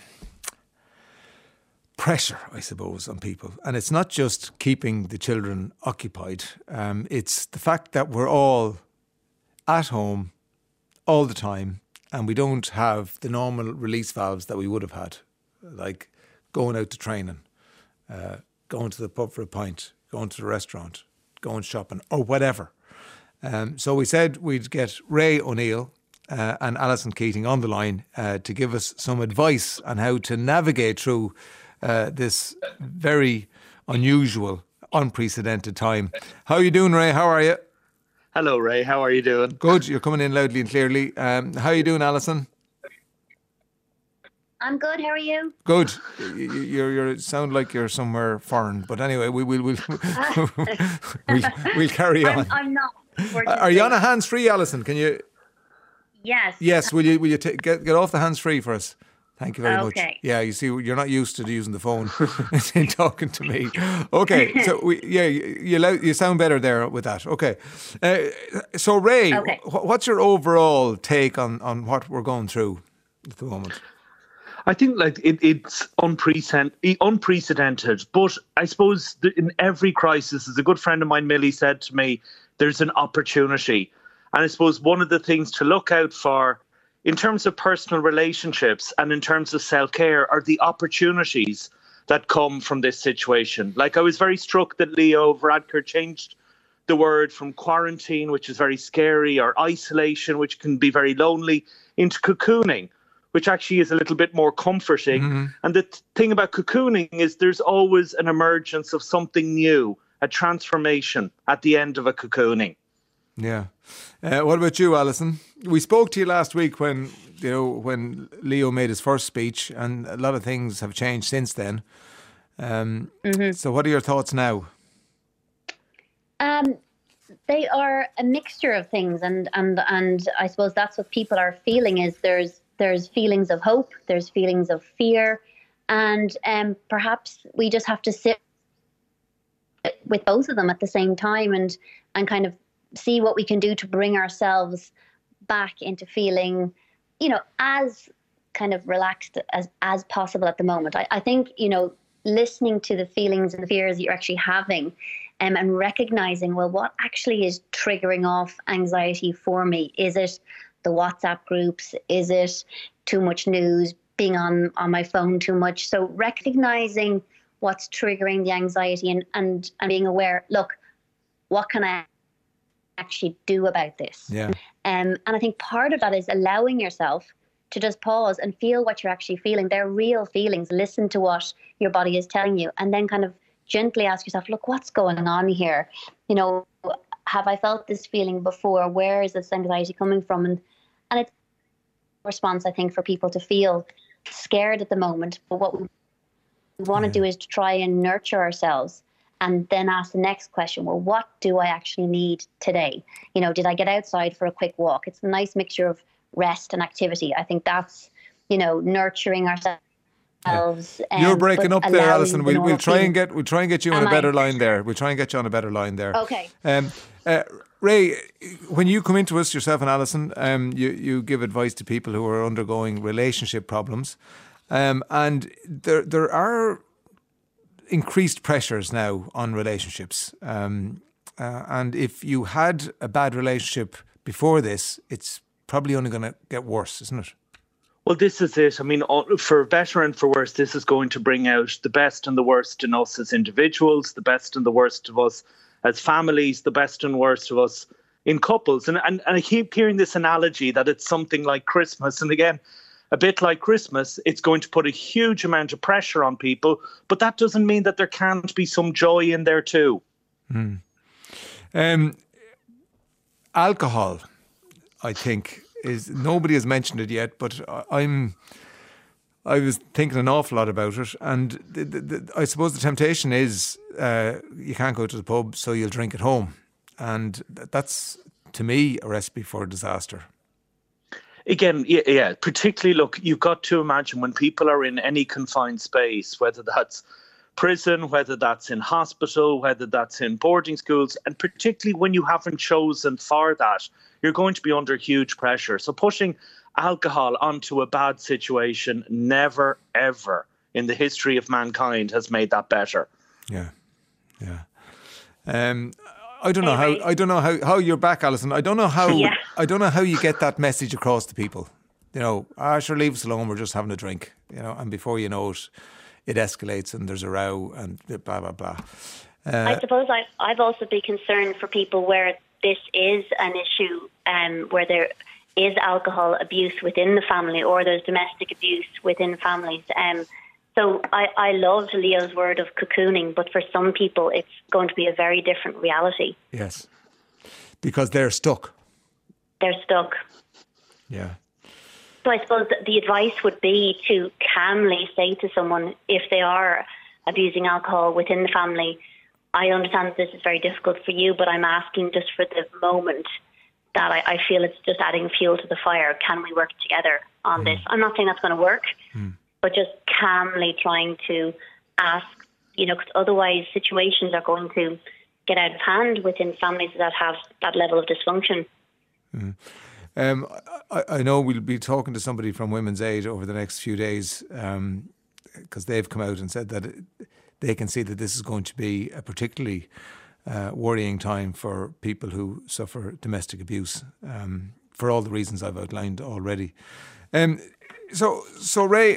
pressure, I suppose, on people. And it's not just keeping the children occupied. It's the fact that we're all at home all the time, and we don't have the normal release valves that we would have had, like going out to training, going to the pub for a pint, going to the restaurant, going shopping, or whatever. So we said we'd get Ray O'Neill and Alison Keating on the line to give us some advice on how to navigate through this very unusual, unprecedented time. How are you doing, Ray? How are you?
Hello, Ray. How are you doing?
Good. You're coming in loudly and clearly. How are you doing, Alison?
I'm good. How are you?
Good. You sound like you're somewhere foreign, but anyway, we'll carry on.
I'm not.
Are you on a hands-free, Alison? Can you?
Yes.
Yes. Will you get off the hands-free for us? Thank you very much.
Okay.
Yeah, you see, you're not used to using the phone in talking to me. Okay, so you sound better there with that. Okay, so Ray, what's your overall take on what we're going through at the moment?
I think it's unprecedented, but I suppose in every crisis, as a good friend of mine, Millie, said to me, there's an opportunity. And I suppose one of the things to look out for in terms of personal relationships and in terms of self-care are the opportunities that come from this situation. Like, I was very struck that Leo Varadkar changed the word from quarantine, which is very scary, or isolation, which can be very lonely, into cocooning, which actually is a little bit more comforting. Mm-hmm. And the thing about cocooning is there's always an emergence of something new, a transformation at the end of a cocooning.
Yeah. What about you, Alison? We spoke to you last week when Leo made his first speech, and a lot of things have changed since then. So what are your thoughts now?
They are a mixture of things, and I suppose that's what people are feeling. Is there's feelings of hope, there's feelings of fear, and perhaps we just have to sit with both of them at the same time and kind of see what we can do to bring ourselves back into feeling, as kind of relaxed as possible at the moment. I think, listening to the feelings and the fears that you're actually having, and recognizing, well, what actually is triggering off anxiety for me? Is it the WhatsApp groups? Is it too much news, being on my phone too much? So recognizing what's triggering the anxiety and being aware, look, what can I actually do about this?
Yeah.
And I think part of that is allowing yourself to just pause and feel what you're actually feeling. They're real feelings. Listen to what your body is telling you, and then kind of gently ask yourself, look, what's going on here? Have I felt this feeling before? Where is this anxiety coming from? And it's a response, I think, for people to feel scared at the moment. But what we want to do is to try and nurture ourselves and then ask the next question, well, what do I actually need today? Did I get outside for a quick walk? It's a nice mixture of rest and activity. I think that's, nurturing ourselves.
Yeah. You're breaking up there, Alison. We'll try and get you on a better line there. We'll try and get you on a better line there.
Okay.
Ray, when you come into us, yourself and Alison, you give advice to people who are undergoing relationship problems, and there are increased pressures now on relationships. And if you had a bad relationship before this, it's probably only going to get worse, isn't it?
Well, this is it. I mean, for better and for worse, this is going to bring out the best and the worst in us as individuals, the best and the worst of us as families, the best and worst of us in couples. And I keep hearing this analogy that it's something like Christmas. And again, a bit like Christmas, it's going to put a huge amount of pressure on people, but that doesn't mean that there can't be some joy in there too.
Alcohol, I think, is, nobody has mentioned it yet, but I was thinking an awful lot about it, and I suppose the temptation is you can't go to the pub, so you'll drink at home, and that's, to me, a recipe for disaster.
Again, yeah, particularly, look, you've got to imagine when people are in any confined space, whether that's prison, whether that's in hospital, whether that's in boarding schools, and particularly when you haven't chosen for that, you're going to be under huge pressure. So pushing alcohol onto a bad situation never, ever in the history of mankind has made that better.
Yeah. I don't know how you're back, Alison. I don't know how you get that message across to people. Sure, leave us alone, we're just having a drink, and before you know it, it escalates and there's a row and blah, blah, blah.
I suppose I've also been concerned for people where this is an issue, where there is alcohol abuse within the family or there's domestic abuse within families. So I love Leo's word of cocooning, but for some people it's going to be a very different reality.
Yes. Because they're stuck.
They're stuck.
Yeah.
So I suppose the advice would be to calmly say to someone, if they are abusing alcohol within the family, I understand that this is very difficult for you, but I'm asking just for the moment that I feel it's just adding fuel to the fire. Can we work together on this? I'm not saying that's going to work, but just calmly trying to ask, because otherwise situations are going to get out of hand within families that have that level of dysfunction.
I know we'll be talking to somebody from Women's Aid over the next few days, because they've come out and said that they can see that this is going to be a particularly worrying time for people who suffer domestic abuse, for all the reasons I've outlined already. So Ray,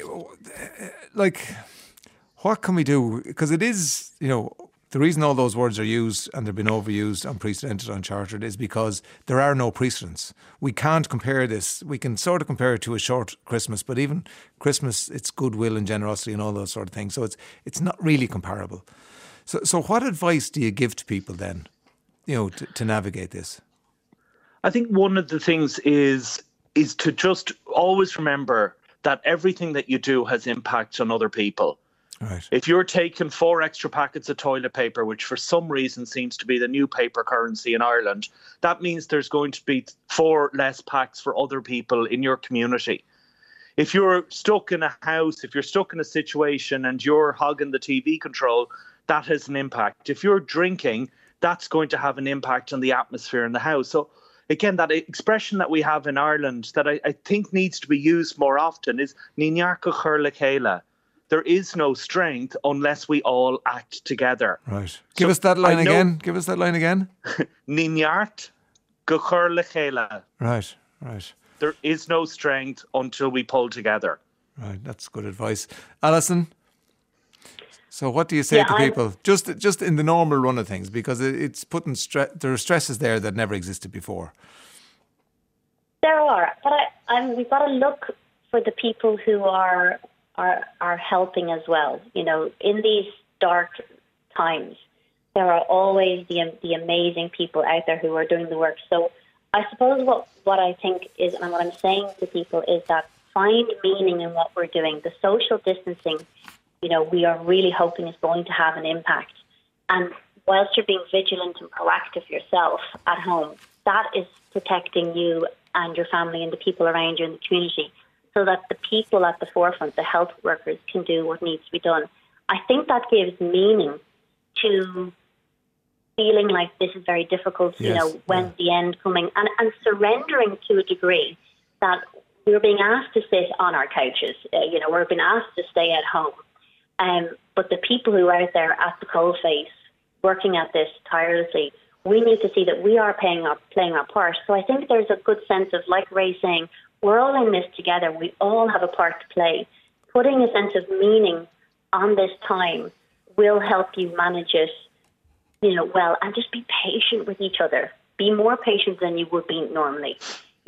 what can we do? Because it is, the reason all those words are used and they've been overused, unprecedented, unchartered, is because there are no precedents. We can't compare this. We can sort of compare it to a short Christmas, but even Christmas, it's goodwill and generosity and all those sort of things. So it's not really comparable. So what advice do you give to people then, to navigate this?
I think one of the things is to just always remember that everything that you do has impact on other people.
Right.
If you're taking 4 extra packets of toilet paper, which for some reason seems to be the new paper currency in Ireland, that means there's going to be 4 less packs for other people in your community. If you're stuck in a house, if you're stuck in a situation and you're hogging the TV control, that has an impact. If you're drinking, that's going to have an impact on the atmosphere in the house. So again, that expression that we have in Ireland that I think needs to be used more often is Nínearca chur le chéile. There is no strength unless we all act together.
Right. Give us that line again. Give us that line again.
Níneart go chur le chéile.
Right.
There is no strength until we pull together.
Right. That's good advice. Alison, so what do you say to people? Just in the normal run of things, because it's putting there are stresses there that never existed before.
There are, but we've got to look for the people who are helping as well. In these dark times, there are always the amazing people out there who are doing the work. So I suppose what I think is, and what I'm saying to people is that find meaning in what we're doing. The social distancing, we are really hoping is going to have an impact. And whilst you're being vigilant and proactive yourself at home, that is protecting you and your family and the people around you in the community, so that the people at the forefront, the health workers, can do what needs to be done. I think that gives meaning to feeling like this is very difficult, when's the end coming, and surrendering to a degree that we're being asked to sit on our couches, we're being asked to stay at home. But the people who are out there at the coalface, working at this tirelessly, we need to see that we are playing our part. So I think there's a good sense of, like Ray saying, we're all in this together. We all have a part to play. Putting a sense of meaning on this time will help you manage it, well, and just be patient with each other. Be more patient than you would be normally,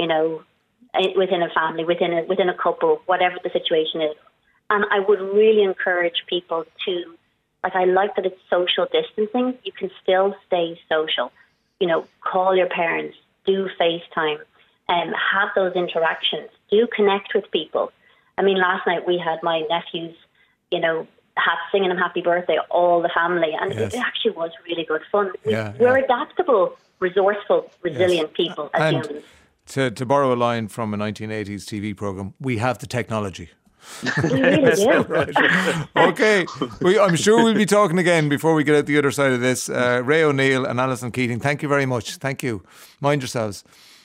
within a family, within a couple, whatever the situation is. And I would really encourage people to, I like that it's social distancing. You can still stay social. Call your parents, do FaceTime, and have those interactions. Do connect with people. I mean, last night we had my nephews, singing them happy birthday, all the family, and it actually was really good fun. We're adaptable, resourceful, resilient people as humans.
To borrow a line from a 1980s TV programme, we have the technology.
We really do.
Right. Okay. I'm sure we'll be talking again before we get out the other side of this. Ray O'Neill and Alison Keating, thank you very much. Thank you. Mind yourselves.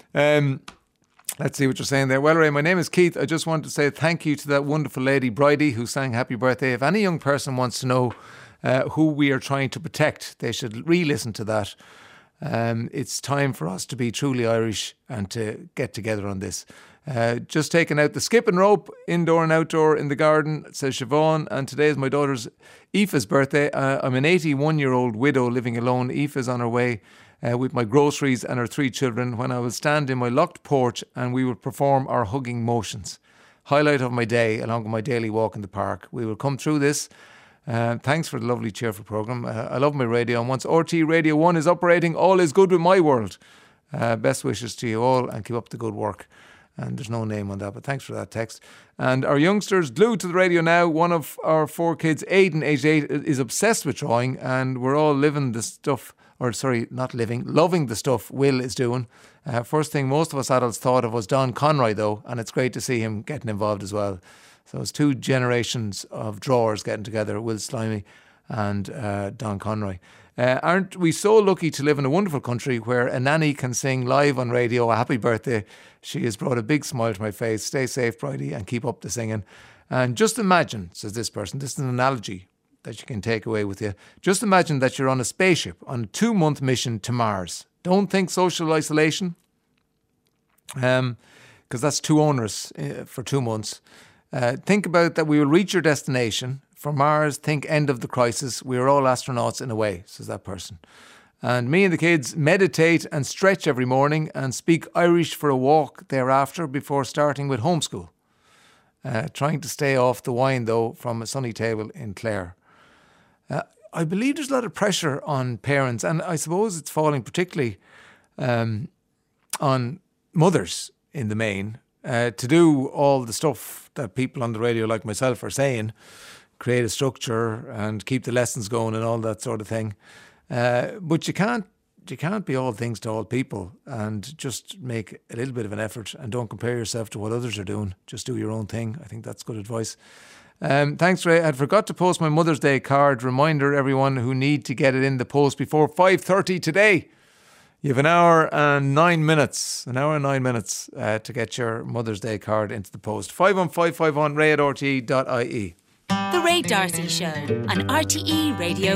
Let's see what you're saying there. Well, Ray, my name is Keith. I just wanted to say thank you to that wonderful lady, Bridie, who sang Happy Birthday. If any young person wants to know who we are trying to protect, they should re-listen to that. It's time for us to be truly Irish and to get together on this. Just taking out the skipping rope, indoor and outdoor in the garden, says Siobhan. And today is my daughter's Aoife's birthday. I'm an 81-year-old widow living alone. Aoife's on her way with my groceries and her 3 children when I will stand in my locked porch and we will perform our hugging motions. Highlight of my day along with my daily walk in the park. We will come through this. Thanks for the lovely, cheerful programme. I love my radio. And once RTE Radio 1 is operating, all is good with my world. Best wishes to you all and keep up the good work. And there's no name on that, but thanks for that text. And our youngsters glued to the radio now. One of our 4 kids, Aidan, aged 8, is obsessed with drawing, and we're all loving the stuff Will is doing. First thing most of us adults thought of was Don Conroy, though, and it's great to see him getting involved as well. So it's 2 generations of drawers getting together, Will Slimey and Don Conroy. Aren't we so lucky to live in a wonderful country where a nanny can sing live on radio a happy birthday? She has brought a big smile to my face. Stay safe, Bridie, and keep up the singing. And just imagine, says this person, this is an analogy that you can take away with you. Just imagine that you're on a spaceship on a 2-month mission to Mars. Don't think social isolation, because that's too onerous for 2 months. Think about that we will reach your destination. For Mars, think end of the crisis. We are all astronauts in a way, says that person. And me and the kids meditate and stretch every morning and speak Irish for a walk thereafter before starting with homeschool. Trying to stay off the wine, though, from a sunny table in Clare. I believe there's a lot of pressure on parents, and I suppose it's falling particularly on mothers in the main, to do all the stuff that people on the radio like myself are saying, create a structure and keep the lessons going and all that sort of thing. But you can't be all things to all people, and just make a little bit of an effort and don't compare yourself to what others are doing. Just do your own thing. I think that's good advice. Thanks, Ray. I forgot to post my Mother's Day card. Reminder, everyone who need to get it in the post before 5:30 today. You have an hour and 9 minutes to get your Mother's Day card into the post. 51551 ray@rte.ie.
The Ray D'Arcy Show on RTE Radio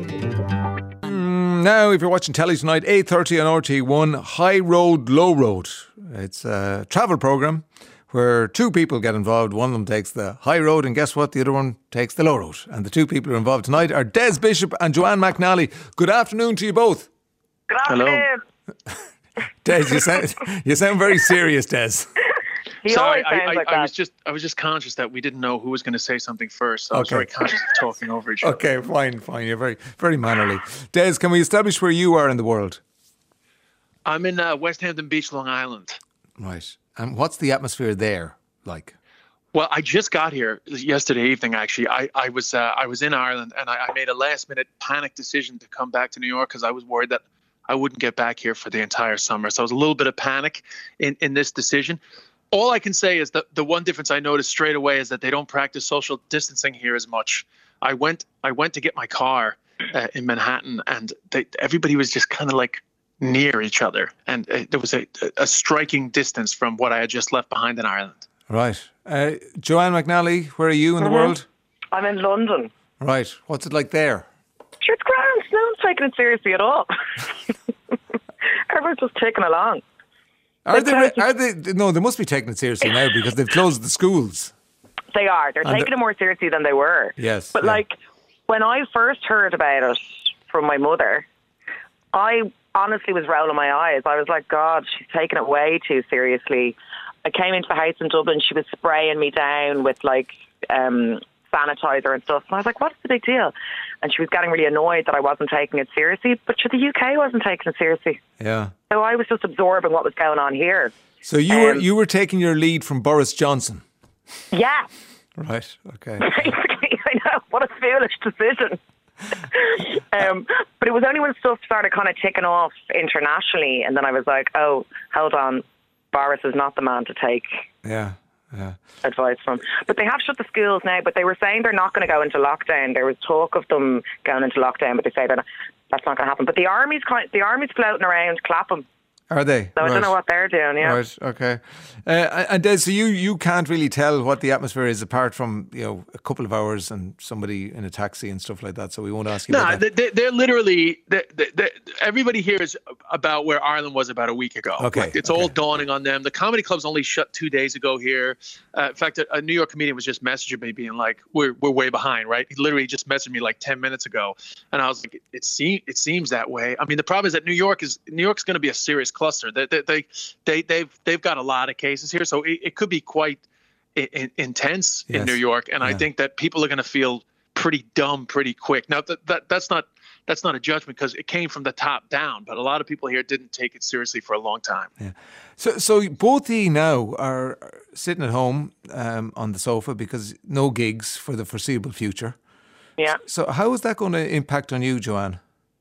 1.
Now, if you're watching telly tonight, 8:30 on RTE1, High Road, Low Road. It's a travel programme where 2 people get involved. One of them takes the high road, and guess what? The other one takes the low road. And the 2 people who are involved tonight are Des Bishop and Joanne McNally. Good afternoon to you both.
Good afternoon.
Hello. Des, you sound very serious, Des.
Sorry, I was just conscious that we didn't know who was going to say something first. So I was very conscious of talking over each other.
Okay, fine. You're very, very mannerly. Des, can we establish where you are in the world?
I'm in West Hampton Beach, Long Island.
Right. And what's the atmosphere there like?
Well, I just got here yesterday evening, actually. I was in Ireland, and I made a last-minute panic decision to come back to New York because I was worried that I wouldn't get back here for the entire summer. So it was a little bit of panic in this decision. All I can say is that the one difference I noticed straight away is that they don't practice social distancing here as much. I went to get my car in Manhattan, and everybody was just kind of like near each other, and there was a striking distance from what I had just left behind in Ireland.
Right. Joanne McNally, where are you in the world?
I'm in London.
Right. What's it like there?
Sure, it's grand. No one's taking it seriously at all. Everyone's just taking along.
Are they? No, they must be taking it seriously now because they've closed the schools.
They are. They're taking it more seriously than they were.
Yes.
But like, when I first heard about it from my mother, I honestly was rolling my eyes. I was like, God, she's taking it way too seriously. I came into the house in Dublin. She was spraying me down with like sanitizer and stuff. And I was like, what's the big deal? And she was getting really annoyed that I wasn't taking it seriously. But the UK wasn't taking it seriously.
Yeah.
So I was just absorbing what was going on here.
So you were taking your lead from Boris Johnson.
Yeah.
Right. Okay.
Basically, I know. What a foolish decision. But it was only when stuff started kind of ticking off internationally, and then I was like, oh, hold on, Boris is not the man to take advice from. But they have shut the schools now, but they were saying they're not going to go into lockdown. There was talk of them going into lockdown, but they say that's not going to happen. But the army's floating around Clapham.
Are they?
So I don't know what they're doing, yeah.
Right, okay. And Des, so you can't really tell what the atmosphere is apart from, a couple of hours and somebody in a taxi and stuff like that, so we won't ask you about that.
They're literally, everybody here is about where Ireland was about a week ago.
Okay.
Like, it's all dawning on them. The comedy club's only shut 2 days ago here. In fact, a New York comedian was just messaging me being like, we're way behind, right? He literally just messaged me like 10 minutes ago. And I was like, it seems that way. I mean, the problem is that New York's going to be a serious cluster. They've got a lot of cases here, so it could be quite intense in New York, and I think that people are going to feel pretty dumb pretty quick. Now that's not that's not a judgment because it came from the top down. But a lot of people here didn't take it seriously for a long time.
Yeah. So both of you now are sitting at home on the sofa because no gigs for the foreseeable future.
Yeah.
So how is that going to impact on you, Joanne?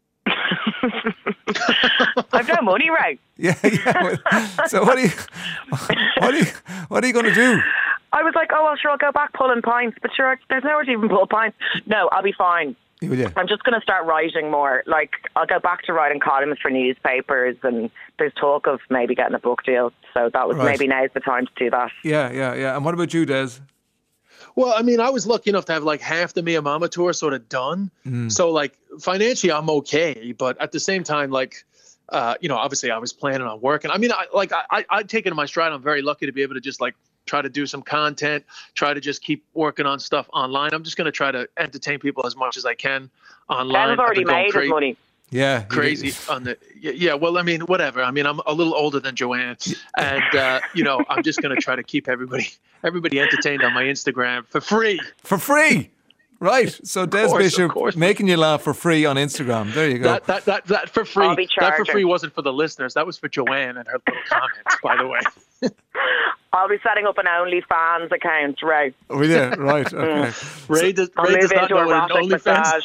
I've no money, right?
Yeah. So what are you going to do?
I was like, oh, well, sure, I'll go back pulling pints. But sure, there's nowhere to even pull pints. No, I'll be fine.
Yeah.
I'm just going to start writing more. Like, I'll go back to writing columns for newspapers, and there's talk of maybe getting a book deal. So that was maybe now's the time to do that.
Yeah. And what about you, Des?
Well, I mean, I was lucky enough to have like half the Mia Mama tour sort of done. So like financially, I'm okay. But at the same time, like, obviously I was planning on working. I mean, I take it in my stride. I'm very lucky to be able to just like try to do some content, try to just keep working on stuff online. I'm just going to try to entertain people as much as I can online.
Ben's already made his money.
Yeah.
Crazy on the, yeah. Well, I mean, whatever. I mean, I'm a little older than Joanne and, I'm just going to try to keep everybody entertained on my Instagram for free.
For free. Right. So Des Bishop making you laugh for free on Instagram. There you go.
That for free. That for free wasn't for the listeners. That was for Joanne and her little comments, by the way.
I'll be setting up an OnlyFans account, Ray.
Oh, yeah, right. Okay.
Ray does not know what an OnlyFans.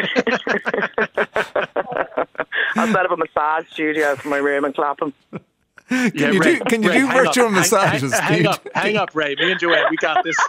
I'll set up a massage studio for my room in Clapham.
Can you do virtual massages?
Hang up, Ray. Me and Joanne, we got this.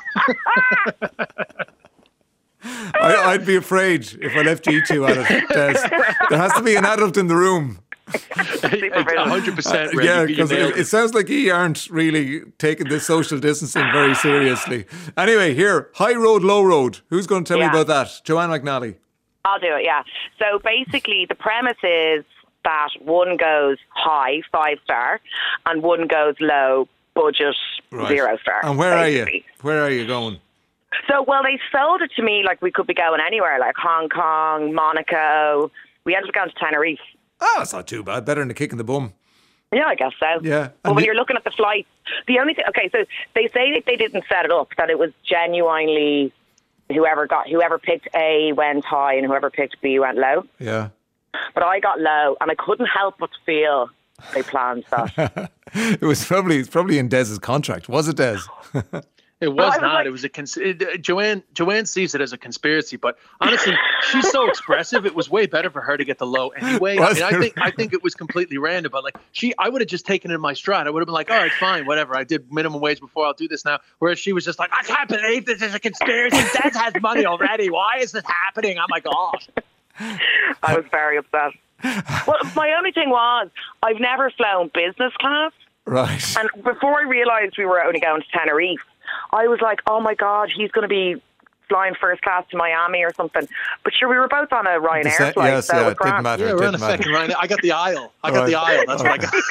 I'd be afraid if I left you two at it, Des. There has to be an adult in the room.
100%.
Yeah, because it sounds like you aren't really taking this social distancing very seriously. Anyway, here, high road, low road. Who's going to tell me about that? Joanne McNally.
I'll do it, yeah. So basically, the premise is that one goes high, 5-star, and one goes low, budget, 0-star.
And where are you? Where are you going?
So, well, they sold it to me like we could be going anywhere, like Hong Kong, Monaco. We ended up going to Tenerife.
Oh, it's not too bad. Better than a kick in the bum.
Yeah, I guess so.
Yeah.
But when you're looking at the flights, the only thing... Okay, so they say that they didn't set it up, that it was genuinely whoever picked A went high and whoever picked B went low.
Yeah.
But I got low, and I couldn't help but feel they planned that.
It's probably in Des's contract. Was it, Des?
It was not. It was Joanne sees it as a conspiracy, but honestly, she's so expressive. It was way better for her to get the low anyway. I think it was completely random, but like I would have just taken it in my stride. I would have been like, all right, fine, whatever. I did minimum wage before. I'll do this now. Whereas she was just like, I can't believe this is a conspiracy. Des has money already. Why is this happening? Oh my gosh.
I was very upset. Well, my only thing was I've never flown business class.
Right.
And before I realised we were only going to Tenerife, I was like, oh my God, he's going to be flying first class to Miami or something. But sure, we were both on a Ryanair flight.
Yes,
so
it didn't matter.
Yeah, we're on a fucking Ryanair. I got the aisle. That's what I got.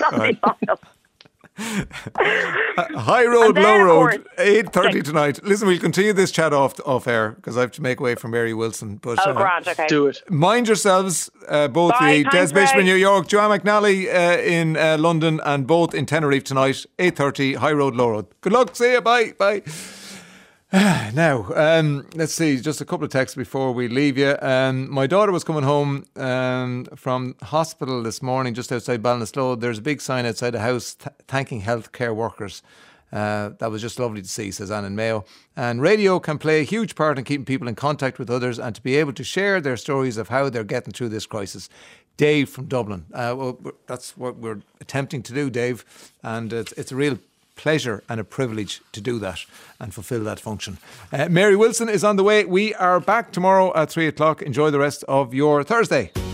High road, low road, 8:30 tonight. Listen, we'll continue this chat off air because I have to make way for Mary Wilson. But,
Grant, okay.
Do it.
Mind yourselves, both of you. Des Bishop in New York, Joanne McNally in London, and both in Tenerife tonight, 8:30, high road, low road. Good luck. See you. Bye. Bye. Now, let's see, just a couple of texts before we leave you. My daughter was coming home from hospital this morning just outside Ballinasloe. There's a big sign outside the house thanking healthcare workers. That was just lovely to see, says Anne in Mayo. And radio can play a huge part in keeping people in contact with others and to be able to share their stories of how they're getting through this crisis. Dave from Dublin. Well, that's what we're attempting to do, Dave. And it's a real pleasure and a privilege to do that and fulfil that function. Mary Wilson is on the way. We are back tomorrow at 3 o'clock. Enjoy the rest of your Thursday.